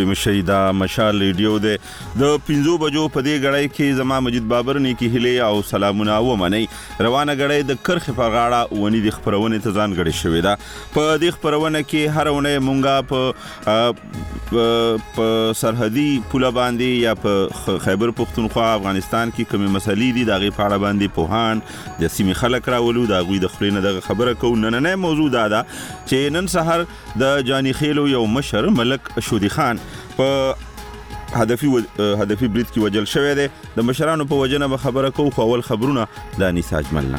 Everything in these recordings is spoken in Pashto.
ستړي مشي دا مشال ریډیو دی د 5 بجو په دې غړای کې زما مجید بابر نیکی هله او سلامونه و منی روانه غړای د کرخ په غاړه ونی د خبرونه ته ځان غړي شوې ده په دې خبرونه کې هرونه مونږه په سرحدي پوله باندې یا په خیبر پختونخوا افغانستان کې کومه مسلې دي دغه په اړه باندې پوهان د سیمې خلک راولو دا غوي د خلینو د خبره کو نن موضوع دا ده چې نن سحر د جانی خیلو یو مشر ملک شودي خان په هدفي برید کې وجل شوی دی د مشرانو په وجنه به خبره کو خو اول خبرونه د انیس اجملنا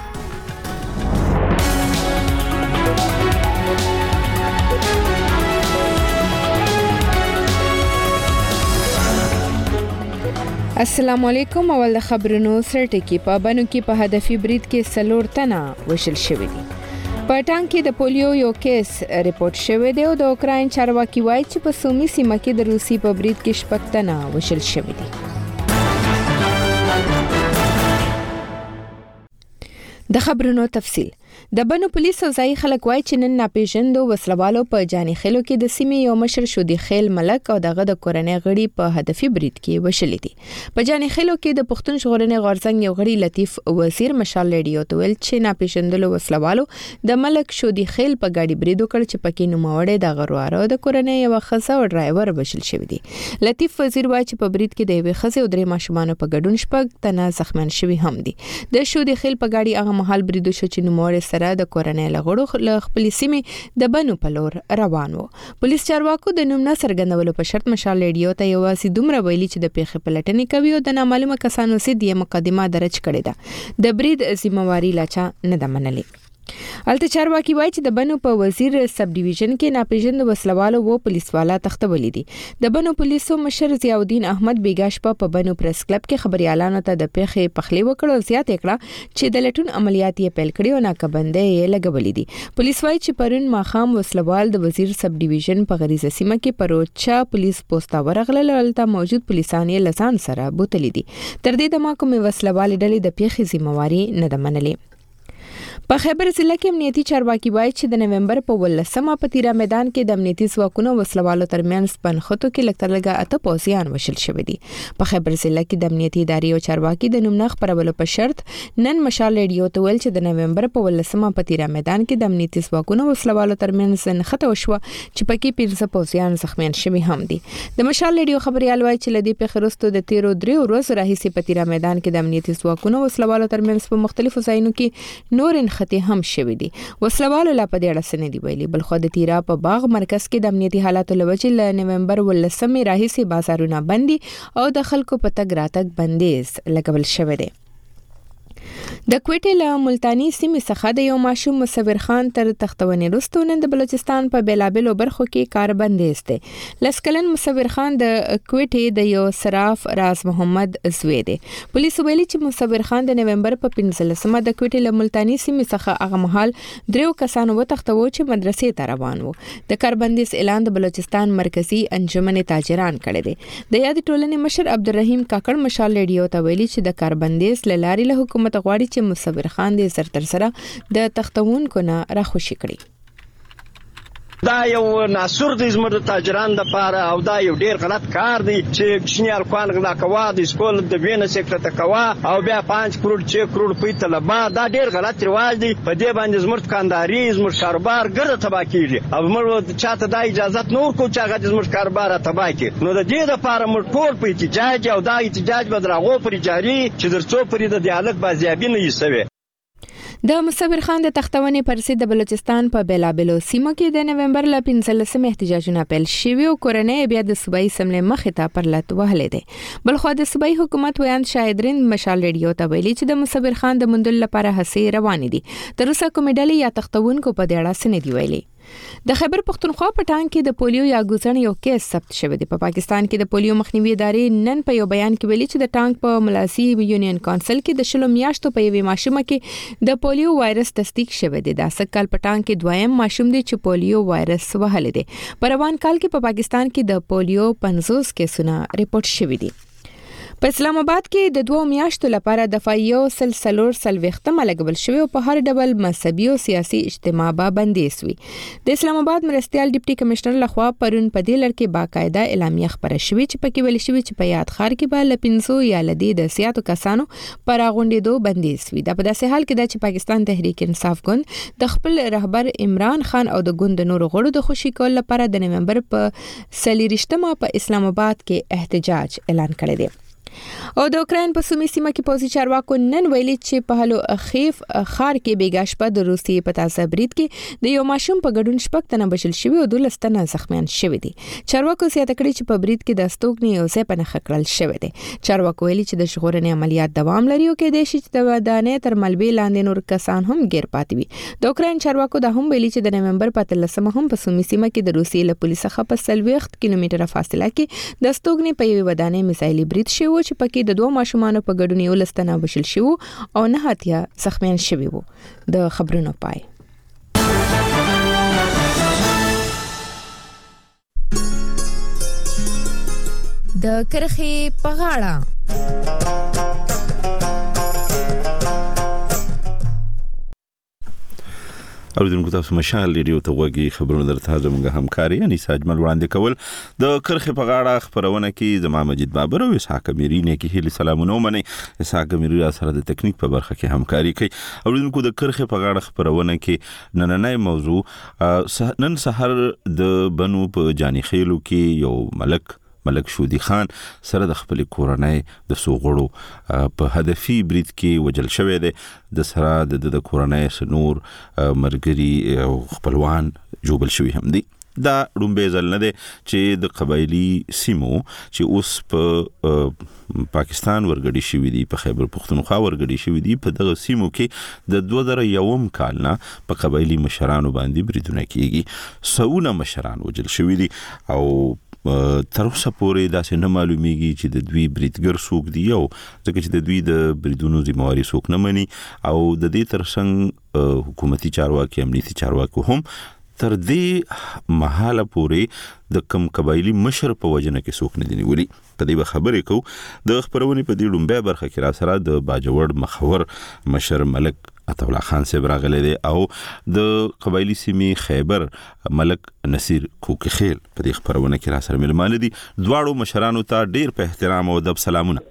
السلام علیکم. اول د خبرونو سرټکی په بنو کې په هدفي برید کې سلور تنه وشل شوی دي. په ټانک کې د پولیو یو کیس ریپورت شوی دی او د اوکراین چارواکي وایي چې په سومي سیمه کې د روسي په برید کې 6 تنه وشل شوی دي. د خبرونو تفصیل. د بنو پولیس او ځای خلک وایي چې نن ناپېژندو وسلوالو په جانی خیلو کې د سیمې یو مشر شودي خیل ملک او دغه د کورنۍ غړي په هدفي برید کې وشلې دي. په جانی خیلو کې د پښتون ژغورنې غورځنګ یو غړي لطیف وزیر مشال ریډیو ته ویل چې ناپېژندلو وسلوالو د ملک شودي خیل په ګاډي برید وکړ چې پکې نوموړی د غرواره د کورنۍ یو خزه او ډرایور وشل شوی دی. لطیف وزیر وایي چې په برید کې د یوې خزه او 3 ماشومان په ګډون 6 تنه زخمیان شوي هم دي. د شودي خیل په ګاډي هغه مهال برید شو چې نوموړی سره د کورنۍ لغړو له خپل سیمې د بنو په لور روان وو. پولیس چارواکو د نوم نه څرګندولو په شرط مشال ریډیو ته یوازې دومره ویلي چې د پیښې پلټنې کوي او د نامعلومه کسانو سید یې مقدمه درج کړې ده. د برید ذمہواری لاچا نه ده منلې. الته چارواکي وایي چې د بنو په وزیر سب ډیویژن کې ناپېژند وسلوالو و پولیس والا تختولې دي. د بنو پولیسو مشر ضیاء الدین احمد بیګاش په بنو پریس کلب کې خبريالانو ته د پیښې پخلی وکړو زیات کړه چې د لټون عملیات یې پیل کړي او ناکبندې یې لګولې دي. پولیس وایي چې پرون ماخام وسلوال د وزیر سب ډیویژن په غریزه سیمه کې پروچا پولیس پوسټا ورغلل ولته موجود پولیسان یې لسان سره بوتلې دي. تر دې دمه کومې وسلوال ډلې د پیښې ذمہواری نه ده منلې. په خیبر ضلع کې امنیتي چارواکي وایي چې د نومبر په 18مه په تیرا میدان کې د امنیتي ځواکونو وسلوالو ترمنځ پنخته کې لکترلګه 8 پوځیان وشل شوی دي. په خیبر ضلع کې د امنیتي ادارې او چارواکي د نوم نه خبرولو په شرط نن مشال ریډیو ته ویل چې د نومبر په 18مه په تیرا میدان کې د امنیتي ځواکونو وسلوالو ترمنځ نخته وشو چې پکې 15 پوځیان زخمیان شوي هم دي. د مشال ریډیو خبريال وایي چې لدی په خرستو د 13 ورځې راهیسې په تیرا میدان کې د امنیتي ځواکونو وسلوالو ترمنځ په مختلفو ځایونو کې نور خطي هم شوي دي. وسلوالو لا په دې اړه سن دی ویلي بل خو د تیرا په باغ مرکز کې د امنیتي حالاتو لوجې ل نومبر 18مې راهیسې بازارونه بندي او د خلکو په تګ راتګ بندیز لګول شوی دی. د کوټې له ملتانی سیمې څخه د یو ماشوم مصور خان تر تختونې وروسته نن د بلوچستان په بیلابلو برخو کې کار بندیز دی. لسکلن مصور خان د کوټې د یو صراف راز محمد زوی دی. پولیس ویلي چې مصور خان د نومبر په 15مه د کوټې له ملتانی سیمې څخه هغه مهال 3 کسانو وتښتوه چې مدرسې ته روان وو. د کار بندیز اعلان د بلوچستان مرکزی انجمن تاجران کړی دی. د یاد ټولنې مشر عبدالرحیم کاکړ مشال ریډیو ته ویلي چې د کار بندیز لاري له حکومت غواړي چې مصور خان دې زر تر سره د تختونکو نه راخوشي کړي. دا یو ناسور د زموږ تاجران د پاره او دا یو ډیر غلط کار دی چې کشنیار خوان غلا کوا د سکول د وینه سیکرټ کوا او بیا 5 کروڑ 6 کروڑ په طلبه دا ډیر غلط رواج دی. په دې باندې زموږ کانداري زموږ کاروبار ګرځه تبا کیږي او موږ چاته د اجازه نور کو چې هغه زموږ کاروبار تبا کی. نو د دې لپاره موږ ټول په احتجاج او دا احتجاج بدراغو پر جاری چې درڅو پر د دیالوګ بازیابي نه یسوي. د مصور خان د تختونې پرسې د بلوچستان په بیلابلو سیمو کې د نومبر ل 15مه احتجاجونه پیل شوي او کورنۍ بیا د صوبایي سملې مخې ته پر لټ وهلې دي. بل خو د صوبایي حکومت ویاند شاهدرین مشال ریډیو ته ویلي چې د مصور خان د مندل لپاره هڅې روانې دي. تر اوسه کومې ډلې یا تختونکو په دې اړه سن دی ویلي. د خیبر پختونخوا په ټانک کې د پولیو یا ګوزن یو کیس ثبت شوی دی. په پاکستان کې د پولیو مخنیوي ادارې نن په یو بیان کې ویلي چې د ټانک په ملاسي یونین کونسل کې د شلو میاشتو په یوې ماشومه کې د پولیو وایرس تصدیق شوی دی. د سکل په ټانک کې دویم ماشوم دی چې پولیو وایرس وهلی دی. په روان کال کې په پاکستان کې د پولیو 50 کیسونه ریپورت شوي دي. په اسلام آباد کې د 2 میاشتو لپاره دفاعي سلسلور سلوختمه لګول شوی او په هر ډول مذهبي او سیاسي اجتماع به بندیز وي. د اسلام آباد مرستيال ډیپټي کمشنر لخوا پرون په دې لړ کې باقاعده اعلامیه خبره شوې چې پکې ویل شوی چې په یاد خار کې به لپینسو یا لدی د سیاسو کسانو پر غونډېدو بندیز وي. دا په داسې حال کې د پاکستان تحریک انصاف ګوند د خپل رهبر عمران خان او د ګوند نور غړو د خوشي کول لپاره د نومبر په 30 په اسلام آباد کې احتجاج اعلان کړی دی. او د اوکرين په سومي سیمه کې پوځي چارواکو نن ویلي چې په هلو اخیف خار کې بیګا شپه د روسي په تازه برید کې د یو ماشوم په ګډون شپږ تنه بشل شوی او 12 تنه زخمیان شوی دي. چارواکو زیاته کړی چې په برید کې د استوګنې یو ځای په نخښه کړل شوی دی. چارواکو ویلي چې د ژغورنې عملیات دوام لري او کې د شي چې د ودانې تر ملبې لاندې نور کسان هم غیر پاتې وي. د اوکرين چارواکو د هم ویلي چې د نومبر په 13 هم په سومي سیمه کې د روسي له پولیسو څخه په 60 کیلومتره فاصله کې د استوګنې په یوه ودانې میسایلي برید شوی چې پکې د 2 ماشومانو په ګډون یو لستنه بشل شو او نه هاتیا زخمیان شوی وو. د خبرونو پای. د کرخي په غاړه اوریدونکو تاسو مشال ریډیو ته وګورئ. خبرونه درته زموږ همکاري اني ساجمل وړاندې کول. د کرخه په غاړه خبرونه کې زما مجید بابر او اسحاق میری نه کې هلي سلامونه مني. اسحاق میری سره د ټکنیک په برخه کې همکاري کوي. اوریدونکو د کرخه په غاړه خبرونه کې نننۍ موضوع نن سحر د بنو په جاني خېلو کې یو ملک شودي خان سره د خپل کورنۍ د سوغړو په هدفي برید کې وجل شوی دی. د سره د کورنۍ سنور مرګري او خپلوان جوبل شوی هم دي. دا رومبه ځل نه دی چې د قبایلی سیمو چې اوس په پاکستان ورګړي شوی دي په خیبر پختونخوا ورګړي شوی دي په دغه سیمو کې د 2001 کال نه په قبایلی مشرانو باندې بریدونه کیږي. سونه مشران وجل شوی دي او تر اوسه پورې داسې نه معلومیږي چې د دوی بریدګر څوک دی او ځکه چې د دوی د بریدونو ذمہواری څوک نه مني او د دې ترڅنګ حکومتي چارواکي امنیتي چارواکي هم تر دې مهاله پورې د کم قبایلی مشر په وجنه کې څوک نه دی نیولي. په دې خبرې کو د خبرونې په دې لومبه برخه کې را سره د باجوړ مخور مشر ملک عطا خان صاحب راغلی دی او د قبایلی سیمې خیبر ملک نصیر کوکخیل په دې خبرونه کې را سره ملمانه دي. دواړو مشرانو ته ډیر په احترام او ادب سلامونه.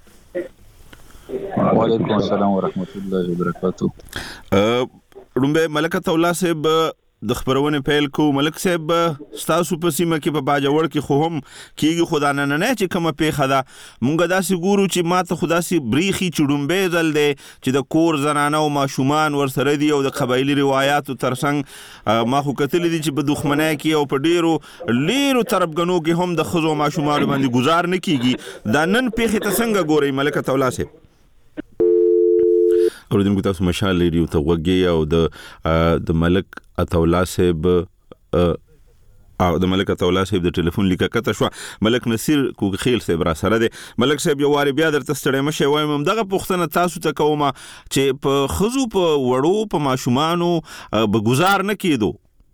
وعلیکم السلام ورحمت الله وبرکاته. رومبه ملک عطا صاحب د خبرونه پیل کو. ملک صاحب ستاسو په سیمه کې په باجوړ کې خو هم کیږي خدا نه چې کومه پیښه ده مونږ داسې ګورو چې ماته خدا سي بریخي چډومبه ځل دی چې د کور زنانه او ماشومان ورسره دي او د قبایلی روایتو ترڅنګ ما خو کتل دي چې په دښمنۍ کې او په ډیرو تربګنو کې هم د خزو ماشومان باندې گزار نه کیږي. دا نن پیښه ته څنګه ګوري ملک عطا صاحب؟ اوریدونکو تاسو مشال ریډیو ته وګورئ او د ملک عطا صاحب او د ملک عطا صاحب د ټلیفون لیکه کته شو. ملک نصیر کوکخیل صاحب را سره دی. ملک صاحب یو واری بیا درته ستړی مشه وایم دغه پښتنه تاسو ته کومه چې په خزو په وړو په ماشومانو به گزار نه کیدو.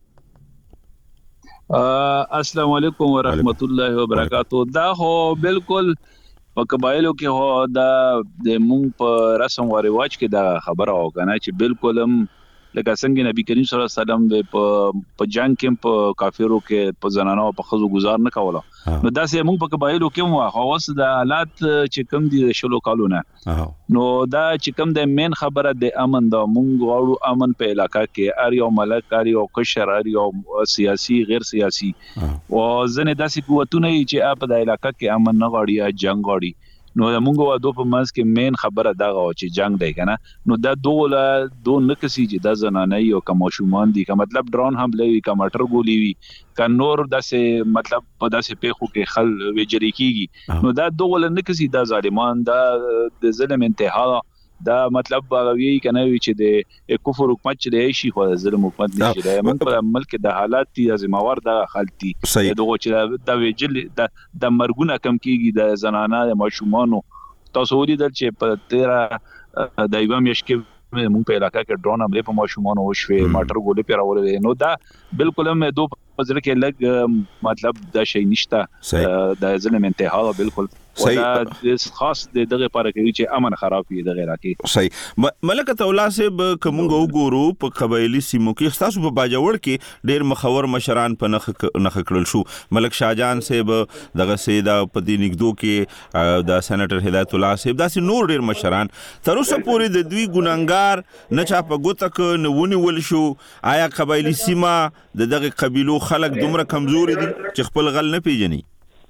السلام علیکم ورحمت الله وبرکاتہ. دا هو بالکل په قبایلو کې هو دا د مونږ په رسم او رواج کې دا خبره او کنه چې بالکل هم لکه څنګه نبی کریم صلی الله علیه وسلم په جنگ کې په کافرو کې په زنانو په خزو گزار نه کوله. نو دا سه مونږ په قبایلو کې مو خواص د حالات چې کم دي شلو کالونه نو دا چې کم د مین خبره د امن د مونږ غواړو امن په علاقہ کې ار یو ملک ار یو کشر ار یو سیاسي غیر سیاسي او ځنه داسې قوتونه چې په د علاقہ کې امن نه غواړي یا جنگ غواړي. نو موږ و دوه په منځ کې مین خبره دا او چې جنگ دی کنه نو دا دوه نکسي چې د زنانه یو کماشومان دي که مطلب ډرون حمله وي که مټر ګولي وي که نور داسې مطلب په داسې پیښو کې خل وجري کیږي نو دا دوه نکسي د ظالمان دا د ظلم انتها دا مطلب باغوي کنه وی چې د کفر حکومت چې دی شي خو ظلم حکومت نشي دی. موږ په ملک د حالات دي ازماور د خالتي دغه چې د ویجل د مرګونه کم کیږي د زنانه د ماشومانو تاسو ودیدل چې په 13 د ایوام یشکې موږ په علاقہ کې ډرون حمله په ماشومانو وشوي ماټر ګولې پیراولې نو دا بالکل هم دوه پزره کې لګ مطلب دا شي نشته د ظلم انتها بالکل دا خاص د دغه لپاره کوي چې امن خراب وي د غیراتي صحیح ملک تولا صاحب کومګو ګورو په قبایلی سیمو کې تاسو په باجوړ کې ډېر مخور مشران په نخ کړل شو ملک شاهجان صاحب دغه سیدا په دې نګدو کې د سېنیټر هدایت الله صاحب داسې نور ډېر مشران تر اوسه پورې د دوی ګناګار نه چا په ګوتک نه ونیول شو آیا قبایلی سیمه د دغه قبیلو خلک دومره کمزوري دي چې خپل غل نه پیژني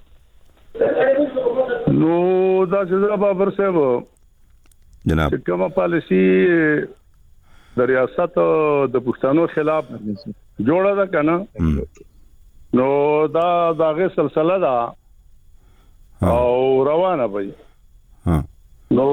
نو دا چې بابر صاحب جناب کومه پالیسی د ریاست د پښتنو خلاف جوړه ده کنه نو دا دغه سلسله ده او روانه وي نو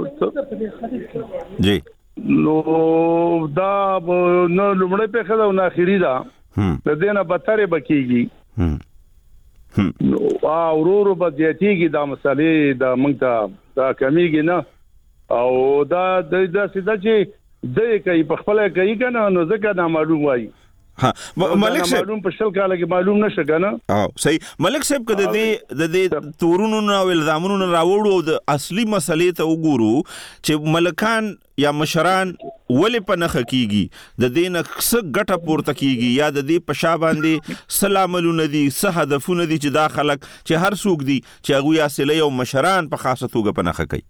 جی نو دا نو لمړی په خدا او اخیری ده د دینه بدتره بکیږي نو اورورو بدیاتیږي دا مسالې د موږ ته دا کمیږي نه او دا د سیده چې د کوي په خپل کوي کنه نو ځکه دا معلوم وایي ملک صاحب معلوم په شل کاله کې معلوم نشه کنه صحیح ملک صاحب کده د تورونو او الزامونو راوړو د اصلي مسلې ته وګورو چې ملکان یا مشران ولې په نخ کیږي د دې نقص ګټه پورته کیږي یا د دې په شا باندې سلامونه دي څه هدفونه دي چې دا خلک چې هر څوک دي چې هغه یا اصلي او مشران په خاصه توګه په نخ کوي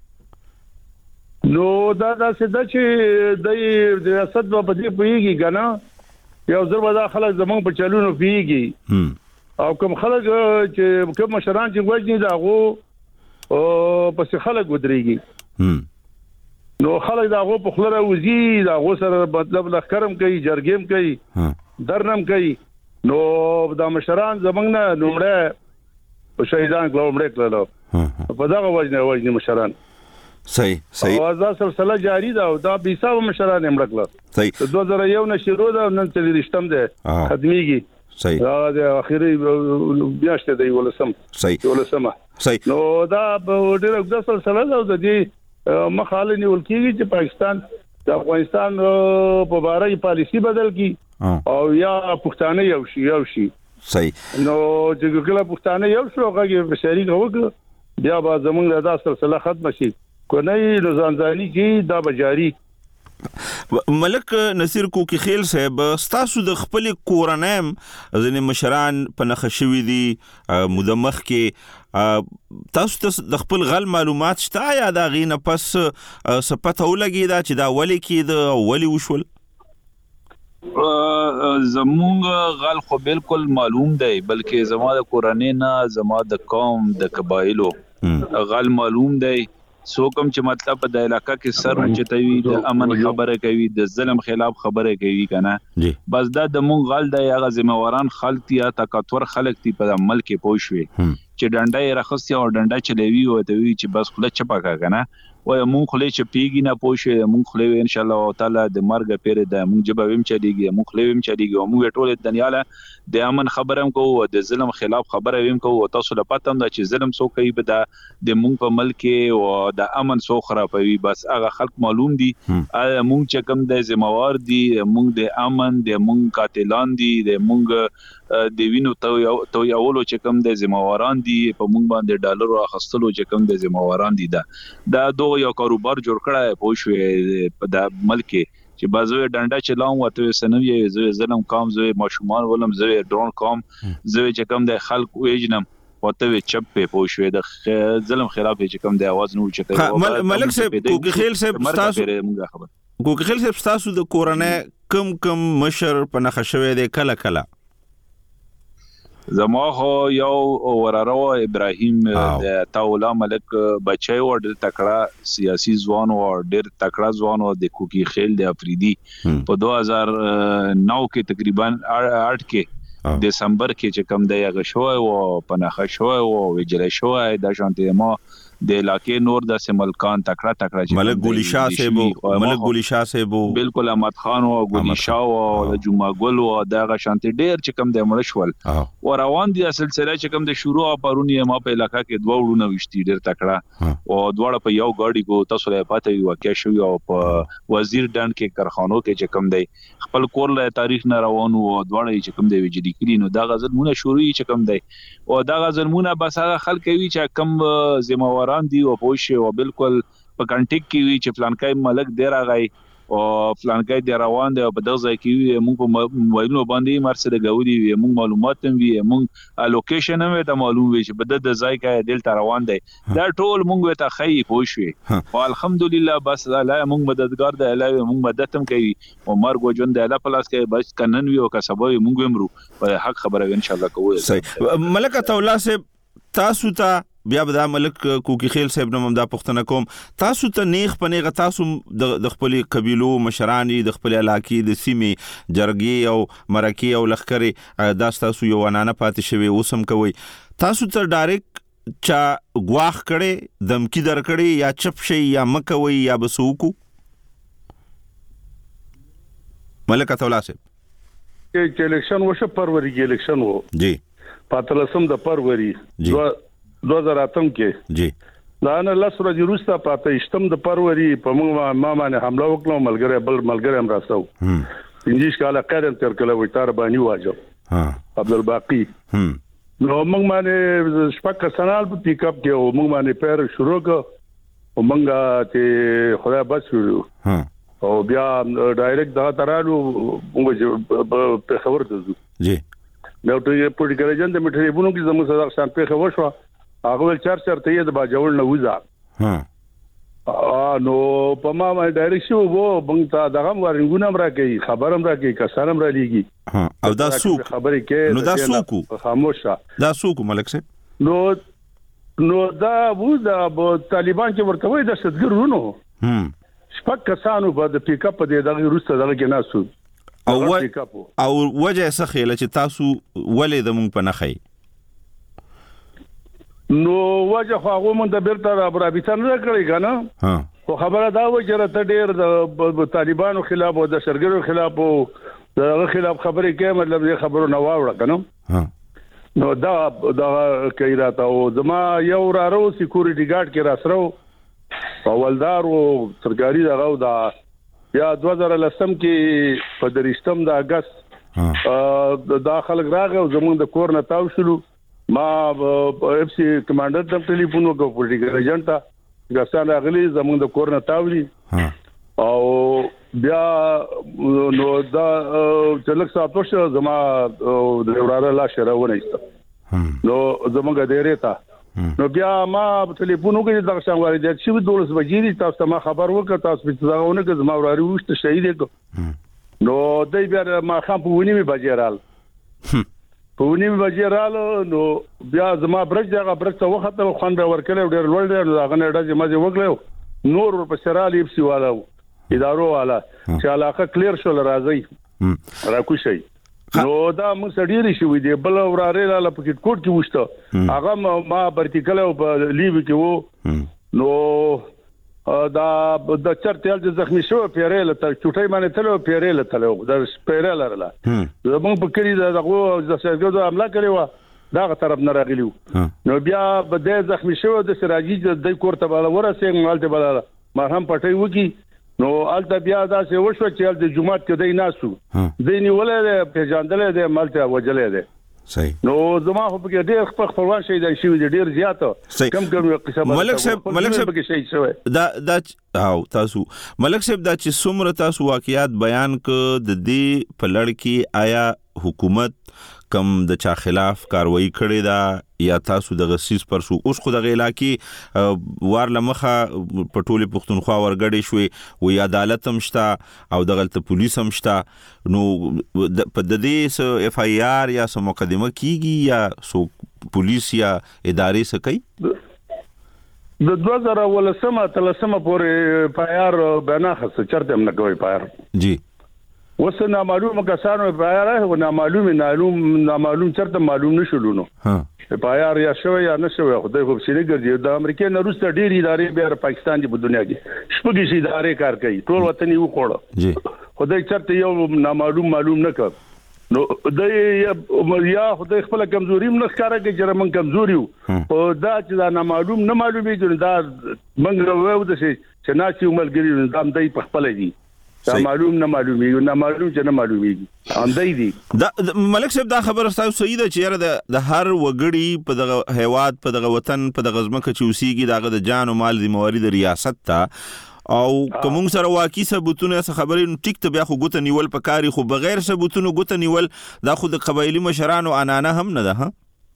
نو دا سده چې د ریاست په دې پويږي کنه یو ځل ودا خلک زمونږ په چلونو پیږي او کوم خلک چې کوم مشران چې وځي دا غو په خلک ودرېږي نو خلک دا غو په خلره وزي دا غو سره مطلب لخرم کوي جرګیم کوي درنم کوي نو دا مشران زمونږ نه نومړه په شهیدان کلومړه کړلو په دا وجنه مشران صحیح او دا سلسله جاری ده او دا بیساو مشران امړکله صحیح 2001 نه شروع ده نن تل رښتم ده ختميږي صحیح دا د اخیری بیاشته دی ولسم صحیح نو دا ډېر د سلسله ده د دې مخالنی ولکیږي چې پاکستان د افغانستان په اړه پالیسی بدل کی او یا پښتانه یو شي صحیح نو چې کله پښتانه یو شو هغه بشری غوګ بیا به زمونږ د سلسله ختم شي کنه نو ځانځاني کې دا بجاری ملک نصیر کوکی خیل صاحب ستاسو د خپل کورنیم ځنې مشران په نخښوي دي مدمخ کې تاسو ته د خپل غل معلومات شته یا دا غینه پس سپته ولګی دا چې دا ولی کې د ولی وشول زمونږ غل خو بالکل معلوم دی بلکې زما د کورنۍ نه زما د قوم د قبایلو غل معلوم دی څوکم چې مطلب د علاقې کې سر چتوي د امن خبره کوي د ظلم خلاف خبره کوي کنه بس دا د مونږ غل د هغه ذمہواران خلک یا تکاتور خلک تی په عمل کې پوښوي چې ډنډه رخصتي او ډنډه چلوي او ته وی چې بس خله چپا کنه وای مونږ خله چې پیګی نه پوښي مونږ خله ان شاء الله تعالی د مرګ پیر د مونږ جوابم چلیږي مونږ خله ویم چلیږي او مونږ ټول دنیا له د امن خبرم کو او د ظلم خلاف خبره ویم کو او تاسو له پاتم دا چې ظلم سو کوي به د مونږ په ملک او د امن سو خرابوي بس هغه خلک معلوم دي مونږ چې کوم د ذمہوار دي مونږ د امن د مونږ قاتلان دي د مونږ د وینو تو یولو چې کوم د ذمہواران دي په مونږ باندې ډالر اخستلو چې کوم د ذمہواران دي دا دوه یو کاروبار جوړ کړای پوښوي په د ملک چې بازوی ډنډا چلاوم وته سنوي زلم کام زوی ماشومان ولم زوی ډرون کام زوی چې کوم د خلک وېجنم وته چپ په پوښوي د ظلم خلاف چې کوم د आवाज نو چته ملک صاحب کوکی خیل صاحب تاسو د کورنۍ کم مشر په نخښوي د کله زما خو یو وراره ابراهیم د تاولا ملک بچي او د تکړه سیاسي ځوان او ډېر تکړه ځوان او د کوکی خیل د افریدي په 2009 کې تقریبا 8 کې دسمبر کې چې کوم د یغه شو او پناخه شو او وجل شو د شانتي ما د علاقې نور د سملکان تکړه ملک ګولی شاه صاحب بالکل احمد خان او ګولی شاه او د جمعه ګل او دغه شانتي ډیر چې کوم د مړشول او روان دي سلسله چې کوم د شروع پرونی ما په علاقې کې دوه وړونه وشتي ډیر تکړه او دواړه په یو گاډي کو تاسو له پاتې یو کې شو او په وزیر ډند کې کارخانو کې چې کوم دی خپل کور له تاریخ نه روان او دواړه چې کوم دی وجدي کړي نو دا غزلمونه شروع چې کوم دی او دا غزلمونه بس هغه خلک وی چې کم ذمہواران دي او پوښي او بالکل په کانټیک کې وی چې فلانکای ملک دی راغی او فلانکای دی روان دی او په دغه ځای کې موږ په موبایلونو باندې مرسته غوډي وی موږ معلومات هم وی موږ لوکیشن هم ته معلوم وی چې په د ځای کې دلته روان دی دا ټول موږ ته خی پوښي او الحمدلله بس الله موږ مددگار دی الله موږ مدد هم کوي او مرګ وجون دی الله پلاس کې بس کنن وی او کسبوي موږ هم رو په حق خبره ان شاء الله کوو صحیح ملک الله سے تاسو ته بیا به دا ملک کوکی خیل صاحب نوم دا پښتنه کوم تاسو ته نیغ پنیغه تاسو د خپل قبيلو مشرانی د خپل علاقې د سیمې جرګي او مرکی او لخرې دا تاسو یو ونانه پاتې شوی اوسم کوي تاسو ته ډایرکټ چا غواخ کړي دمکی در کړي یا چپ شي یا مکوي یا بسوکو ملک الله صاحب چې الیکشن وشو پروری کې الیکشن وو جی پاتلسم د پروری 2008 کې جی دا نه لس ورځې وروسته پاته اشتم د پروری په موږ ما باندې حمله وکړه ملګری هم راستو انجیش کاله قرن تر کله وي تار باندې واجب عبد الباقی نو موږ باندې شپږ کسانال په پیک اپ کې او موږ باندې پیر شروع کړ او موږ ته خدای بس شروع او بیا ډایرکټ دا ترالو موږ په خبر ته جی نو ټول پولیټیکل ایجنټ د میټریبونو کې زموږ صدر شان په خبر شو هغه ول چار ته یې د باجوړ نه وځه نو په ما باندې ډایرکټ شو وو بنګ تا دغه ورنګونه مرا کوي خبرم را کوي کسانم را لېږي او دا سوق خبرې کې نو دا سوق خاموشه دا سوق ملک صاحب نو دا وو دا طالبان چې ورته وای د شتګرونو شپږ کسانو په د پیک اپ د دغه روسته دغه کې ناسو او وجه څه خیال چې تاسو ولې د مونږ په نخای نو وجه هغه مونږ د بیرته رابطه نه کړی کنه خو خبره دا و چې راته ډیر د طالبانو خلاف او د شرګرو خلاف او دغه خلاف خبرې کوي مطلب دې خبرو نه واوړه کنه نو دا کوي راته او زما یو رارو سکیورټي ګارد کې راسرو اولدار او سرکاري دغه دا یا 2010 کې په درشتم د اگست داخل راغی او زمونږ د کور نه تاو شلو ما اف سی کمانډر ته ټلیفون وکړ پولیټیکل ایجنټ غسان راغلی زمونږ د کور نه تاولی او بیا نو دا چلک ساتو شو زما د وراره لا شراونه است نو زمونږ د ریتا نو بیا ما ټلیفون وکړ د څنګه وری د شي 12 بجې تاسو ما خبر وکړ تاسو په ځاونه کې زما وراره وشته شهید کو نو دای بیا ما خام په ونی می بجیرال په ونی می بجیرال نو بیا زما برج دغه برج ته وخت خوند ورکړل ډیر لوړ ډیر هغه نه ډځه مزه وکړو نور په سرال ایپسی والا ادارو والا چې علاقه کلیر شول راځي راکوشي نو دا موږ سړي شي وي دی بل وراره لاله پکټ کوټ کې وشته هغه ما پرتیکل او په لیو کې وو نو دا د چرته د زخمی شو پیرل ته چټای باندې تلو پیرل تلو د پیرل لرله زموږ په کلی دغه د سرګو عمله کړی و دا طرف نه راغلیو نو بیا به د زخمی شو د سراجي د کوړه بالا ورسې مالته بالا ما هم پټي وکی نو الته بیا دا څه وشو چې د جمعات کې دای ناسو دیني ولې په ځاندلې د مالته وجلې ده صحیح نو زما خو په ډېر خپلوان شي د شي ډېر زیاته کم قصه ملک صاحب کې شي شوی دا او تاسو ملک صاحب دا چې څومره تاسو واقعیات بیان ک د دې په لړ کې آیا حکومت کم د چا خلاف کاروایی کړې ده یا تاسو د غسیس پر شو اوس خو د علاقې وار لمخه په ټوله پښتونخوا ورګړې شوې وی عدالت هم شته او د غلط پولیس هم شته نو په د دې اف آی آر یا سم مقدمه کیږي یا سو پولیس یا ادارې څه کوي د 2013 پورې پایار بنا خاصه چرته هم نه کوي پایار جی وسه نامعلوم کسانو په اړه نامعلوم چرته معلوم نشولونو په اړه یا شوی یا نشوي خدای خو سړي ګرځي د امریکا نه روسته ډېری ادارې بیا پاکستان دی په دنیا کې شپږ ادارې کار کوي ټول وطن یو خوړه جی خدای چرته یو معلوم نه کړ نو د یا خدای خپل کمزوري نه ښکارا کوي چې موږ کمزوري یو او دا چې دا نه معلومي دا موږ وو د چې ناشي ملګری نظام دی په خپل دی دا معلوم چې نه معلومیږي اندای دي دا ملک صاحب دا خبره تاسو صحیح ده چې د هر وګړي په دغه هیواد په دغه وطن په دغه ځمکه چې اوسېږي دغه د جان او مال د موارد ریاست ته او کوم سره واقعي ثبوتونه خبرې ټیک ته بیا خو ګوت نیول پکاري خو بغیر ثبوتونو ګوت نیول دا خو د قبایلی مشرانو انانه هم نه ده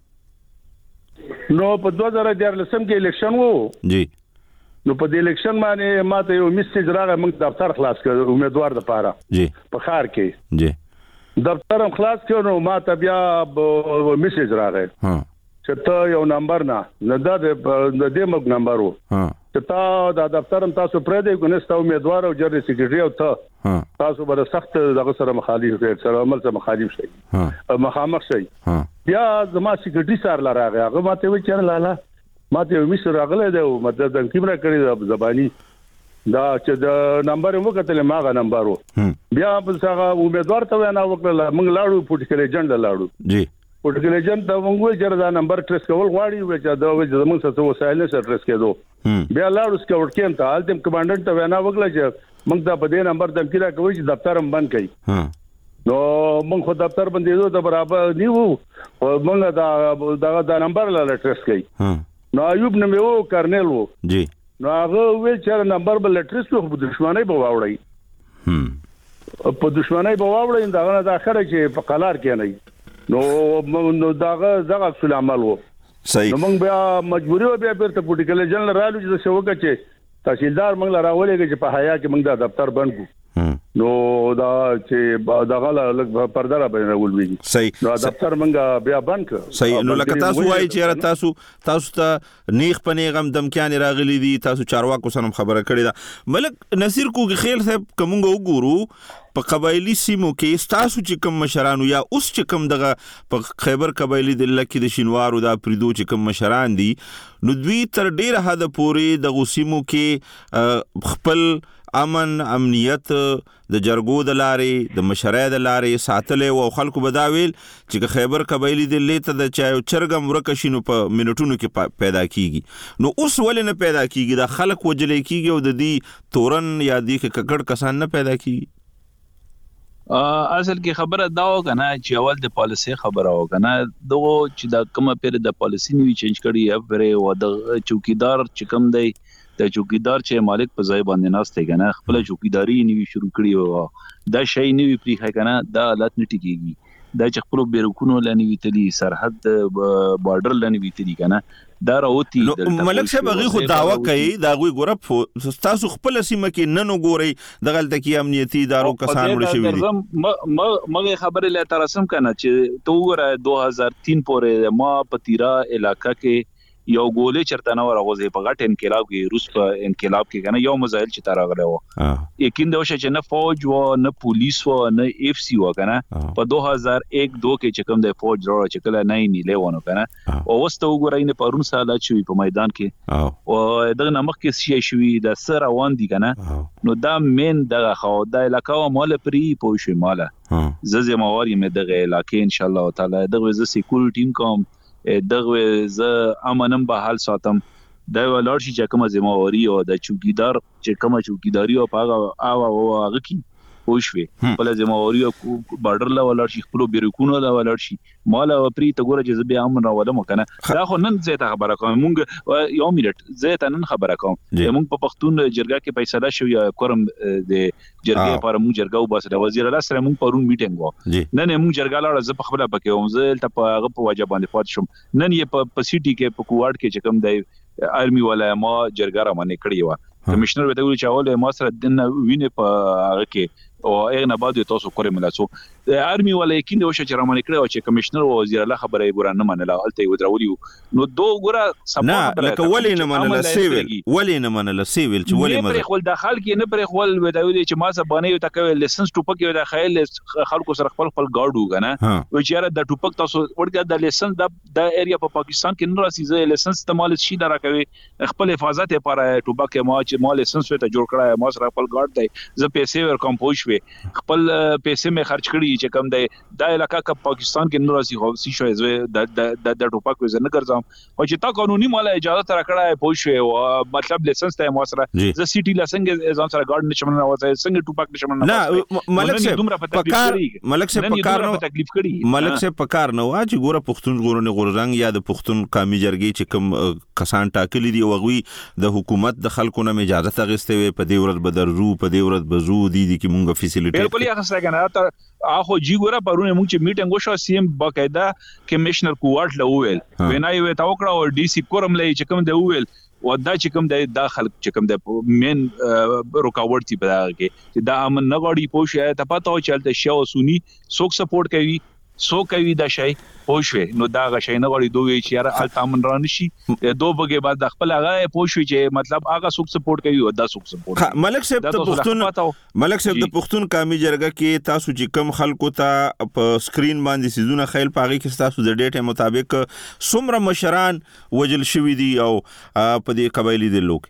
نو په 2014 کې الیکشن وو جی نو په دې الیکشن باندې ماته یو میسج راغی موږ دفتر خلاص کړ امیدوار د پاره جی په خار کې جی دفتر هم خلاص کړ نو ماته بیا میسج راغی چې ته یو نمبر نه دا د دې موږ نمبر وو چې تا د دفتر هم تاسو پرې دی ګنستا امیدوار او جرنل سیکریټری او ته تاسو به سخت دغه سره مخالف سره عمل سره مخالف شي مخامخ شي بیا زما سیکریټری سره راغی هغه ماته وی چې لاله ماته مصر راغله دا مدد د کیمرا کړی د زبانی دا چې د نمبر مو کتل ماغه نمبر بیا په څنګه امیدوار ته نه وکړه موږ لاړو پولیټیکل ایجنټ لاړو جی پولیټیکل ایجنټ دا موږ چې دا نمبر ټریس کول غواړي چې دا زموږ څه وسایل سره ټریس کېدو بیا لاړو سکاوټ کېم ته حالت کمانډنټ ته نه وکړه چې موږ دا په دې نمبر د کیرا کوي چې دفتر هم بند کړي نو موږ خو دفتر بندیدو ته برابر نیو موږ دا نمبر لا ټریس کړي نو ایوب نو کرنل وو جی نو هغه ویل چې نمبر بل لټریس په دښمنۍ په واوړی په دښمنۍ په واوړی دا د اخره چې په قلار کې نه نو داغه اصل عمل وو صحیح نو موږ بیا مجبوری و بیا بیرته پولیټیکل جنرال رالو چې څه وکړي چې تحصیلدار موږ راولېږي چې په حیا کې موږ دا دفتر بند کو نو دا چې دا غلا لګ پرده را باندې ولوي صحیح نو دفتر منګه بیا بند کړ صحیح نو لکه تاسو وایي چې تاسو ته نیغ پنیغم دمکان راغلي دي تاسو چارواکو سره خبره کړې ده ملک نصیر کوګ خیل صاحب کومګه وګورو په قبایلی سیمو کې تاسو چې کوم مشرانو یا اوس چې کوم دغه په خیبر قبایلی د لکه د شینوارو دا پریدو چې کوم مشران دي نو دوی تر ډیره حد پورې د سیمو کې خپل امنیت د جرګو د لارې د مشرۍ د لارې ساتلې او خلکو بداویل چې خیبر قبایلی د لیته د چایو چرګم ورکشینو په منټونو کې پیدا کیږي نو اوس ولې نه پیدا کیږي د خلک وجلې کیږي او د دې تورن یا دې ککړ کسان نه پیدا کیږي اصل کې خبره دا و کنه چې اول د پالیسي خبره و کنه دغه چې د کومه پیر د پالیسي نیوی چینج کړي یا پرې و د چوکیدار چې کوم دی د چوکیدار چې مالک په ځای باندې ناشته کنه خپل چوکیداری نیوی شروع کړي و دا شی نیوی پری کنه دا حالت نه ټیکيږي دا چې خپل بیرکونو لنی ویتلی سرحد بارډر لنی ویتلی کنه دا راوتی ملک صاحب هغه خو داوا کوي دا غوي ګورب تاسو خپل سیمه کې نن وګورئ د غلطه کې امنیتي ادارو کسان ور شوی دي مګه خبره له ترسم کنه چې تو وګوره 2003 پورې ما پتیرا علاقہ کې یو ګولې چرته نه ورغوځي په غټ انقلاب کې روس په انقلاب کې کنه یو مزایل چې تار غره و یقین دا چې نه فوج و نه پولیس و نه اف سی و کنه په 2001-2 کې چې کوم د فوج راو چې کله نه نیلې ونه کنه او وسته وګورئ نه پرون ساله چې په میدان کې او دغه نمخ کې شي شوی د سر روان دي کنه نو دا مين دغه خو د علاقې مال پری پوه شي ماله زه مواري مې دغه علاقې ان شاء الله تعالی دغه ز سکیورټی کوم دغه ز امنم به حال ساتم دا ولر شي چې کومه ذمہواری او د چوکیدار چې کومه چوکیداری او هغه هغه کی پوښوي بل ذمہواری او بارډر لا ولر شي خپل بیرکونو لا ولر شي مال او پری ته ګوره چې به امن راوله مکنه دا خو نن زه ته خبره کوم مونږ یو منټ زه ته نن خبره کوم مونږ په پښتون جرګه کې فیصله شو یا کوم د جرګې لپاره مونږ جرګه وباسه وزیر الله سره مونږ پرون میټینګ و نن مونږ جرګه لاړه زه په خپل پکې وم زه ته په هغه په واجب باندې پات شم نن یې په سیټي کې په کوارډ کې چې کوم دی ارمي ولا ما جرګه را باندې کړی و کمشنر وته ویل چې اول ما سره دنه ویني په هغه کې او هغه نه بعد تاسو کورې ملاسو د آرمي ولا یقین دی چې رامن کړو چې کمشنر او وزیر الله خبره ګور نه منله الته ودرولي نو دوه ګور سپورټ نه لکه ولې نه منله سیویل ولې نه منله سیویل چې ولې مزه خپل داخل کې نه پرې خپل وداوي چې ما سبانه یو تکوي لایسنس ټوپک یو د خیل خلکو سره خپل ګاډو غنه و چې یاره د ټوپک تاسو ورګه د لایسنس د ایریا په پاکستان کې نه راسي زه لایسنس استعمال شي نه راکوي خپل حفاظت لپاره ټوپک ما چې ما لایسنس ته جوړ کړای ما سره خپل ګاډ دی زه پیسې ور کمپوز شوي خپل پیسې مې خرج کړی چې کم دی دا علاقہ کا پاکستان کې نور سي خو سي شوي د ټوپک وزن نه ګرځم او چې تا قانوني مال اجازه تر کړه پوه شوي او مطلب لایسنس ته ما سره ز سي ټي لاسنګ ځان سره ګارد نشم نه وځي څنګه ټوپک نشم نه ملک سے پکار نه واجی ګوره پښتون ګورنه غورزنګ یا د پښتون قومي جرګې چې کوم کسان ټاکلي دي وغوي د حکومت د خلکو نه اجازه تغسته وي په دې ورځ بدرزو په دې ورځ بزو دي کی مونږه فیسیلیټي بالکل هغه څنګه نه ته اخو جی ګوره پرونه مونږ چې میټینګ وشو سی ام باقاعده کمشنر کوارټ لوول وینای وې تا وکړه او ډي سي کورم لې چې کوم دی وویل ودا چې کوم د داخل چې کوم د مین رکاوټ تی په کې دا امن نغړی پوښه ته پته او چلته شو سونی سوک سپورټ کوي سو کوي دا شي پوښوي نو دا غشي نه غړي دوی چې یاره التامن را نشي دوه بګه بعد د خپل هغه پوښوي چې مطلب هغه سوک سپورټ کوي او دا سوک سپورټ ملک صاحب د پښتون قومي جرګه کې تاسو چې کم خلکو ته په سکرین باندې سيزونه خیل پاغي کې تاسو د ډیټا مطابق څومره مشران وجل شوی دي او په دې قبایلی دي لوک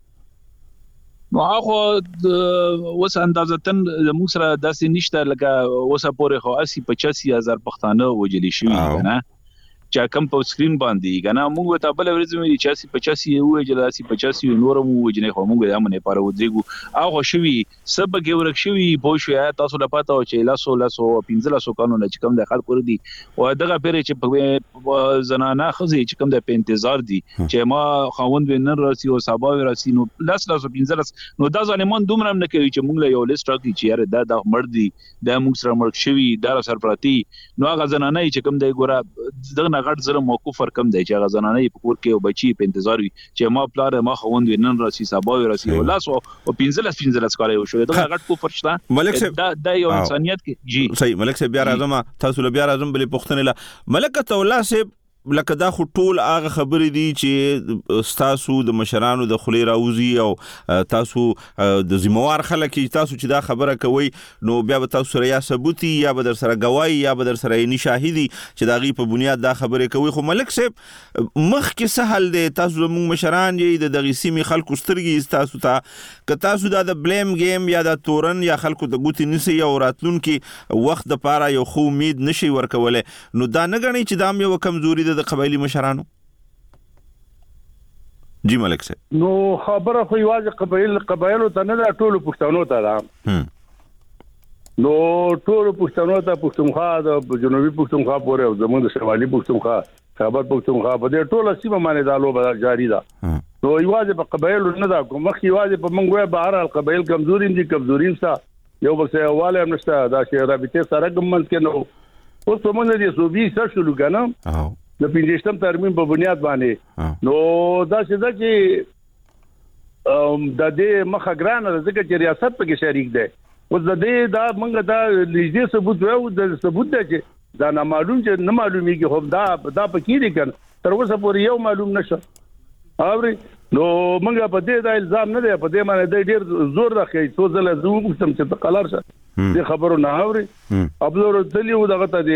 نو هغه وس اندازتن موږ سره داسې نشته لکه وسه پورې خو 80-85 پښتانه وجلی شي نه چې کم په سکرین باندې کنه موږ ته بل ورځ مې 85 یو جلاسي 85 نورم وجنې خو موږ د امنه لپاره ودرېګو هغه شوی سبب کې ورک شوی پوه شو تاسو د پاتو چې لاسو 1500 قانون چې کم د خلکو دي او دغه پرې چې په زنانه خزي چې کم د په انتظار دي چې ما خوند وینن راسي او سبا راسي نو لاسو 15 نو دا ځانمان دومره نه کوي چې موږ له یو لیست راکړي چې یاره دا مرد دي د موږ سره مرګ شوی دا سر پراتی نو هغه زنانه چې کم دی ګوره دغه غټ زره موقوف ورکم دی چې هغه زنانه په کور کې او بچي په انتظار وي چې ما پلار ما خوند وینن راسي سبا راسي او لاس او 15 کال یو شو دغه غټ کو فرشتہ ملک صاحب دا یو انسانيت کې جی صحیح ملک صاحب بیا راځم تاسو له بیا راځم بلې پښتنه لا ملک تولا صاحب لکه دا خو ټول هغه خبرې دي چې تاسو د مشرانو د خلی راوزی او تاسو د ذمہوار خلک تاسو چې دا خبره کوي نو بیا به تاسو سره یا ثبوتي یا به در سره گواهی یا به در سره یې شاهدي چې دا غي په بنیاد دا خبره کوي خو ملک صاحب مخ کې سهل دی تاسو موږ مشران یې د غیسیمي خلکو سترګي تاسو ته که تاسو دا د بلیم گیم یا د تورن یا خلکو د ګوتی نسی او راتلون کې وخت د پاره یو خو امید نشي ورکوله نو دا نه غني چې دا یو کمزوري د قبایلی مشرانو جی ملک صاحب نو خبره خو یوازې قبایلو ته نه ده ټولو پښتنو ته ده نو ټولو پښتنو ته پښتونخوا د جنوبي پښتونخوا پورې او زموږ د شمالي پښتونخوا خبر پښتونخوا په دې ټوله سیمه باندې دا لوبه جاری ده نو یوازې په قبایلو نه ده کوم وخت یوازې په منګوي بهر القبایل کمزوري دي کمزوري څه یو بل څه حواله نشته دا چې رابطه سره کوم کې نو اوس په موږ دې صوبې سره شلو کنه د 15م ترمیم په بنیاد باندې نو دا چې د دې مخه ګرانه ځکه چې ریاست پکې شریک دی اوس د دې دا موږ دا لیدې ثبوت وو د ثبوت دی چې دا نه معلوم چې نه معلومیږي خو دا پکې دي کنه تر اوسه پورې یو معلوم نشه اوري نو موږ په دې دا الزام نه دی په دې باندې ډېر زور راخی څو ځله زه وګورم چې په قلار شه دې خبرو نه اوري ابلور دلیو دغه ته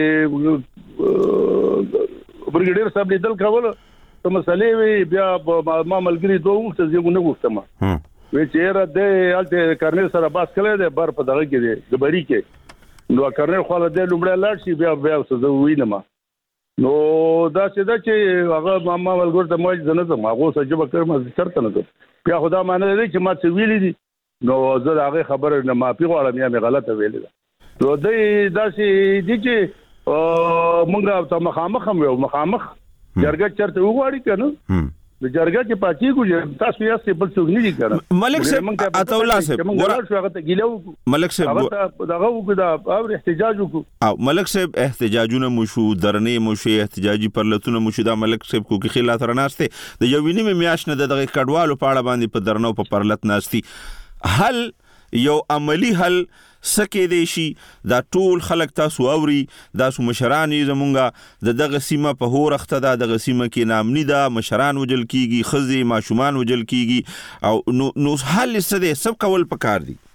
برګډیر صاحب لیدل کول ته مسلې وی بیا ما ملګری دوه وخت زه نه وختم وی چې را دې الته کرنل سره باس کړی دی بار په دغه کې دی د بری کې نو کرنل خو له دې لومړی لاړ شي بیا څه زه وینم نو دا چې هغه ما ملګری ته مې ځنه ته ما غو سجبه کړم چرته نه بیا خدا معنی دی چې ما څه ویلې دي نو زه هغه خبره نه مافي غواړم یا مې غلطه ویلې ده نو دا چې دي چې مونږه ته مخامخ هم یو مخامخ جرګه چرته وغواړي کنه د جرګه چې پاتې کو تاسو یې څه بل څه نه دي کنه ملک صاحب اتولا صاحب ملک صاحب دغه وکړه او احتجاج وکړو او ملک صاحب احتجاجونه مو شو درنې مو شو احتجاجي پرلتونه مو شو دا ملک صاحب کو کې خلاف راناسته د یو ویني میاش نه دغه کډوالو په اړه باندې په درنو په پرلت ناشتي حل یو عملی حل سکه دی شي دا ټول خلک تاسو اوري دا سو مشران زمونږه دغه سیمه په هورخته دا دغه سیمه کې نامنی دا مشران وجل کیږي خزي ماشومان وجل کیږي او نو حل څه دی سب کول پکار دي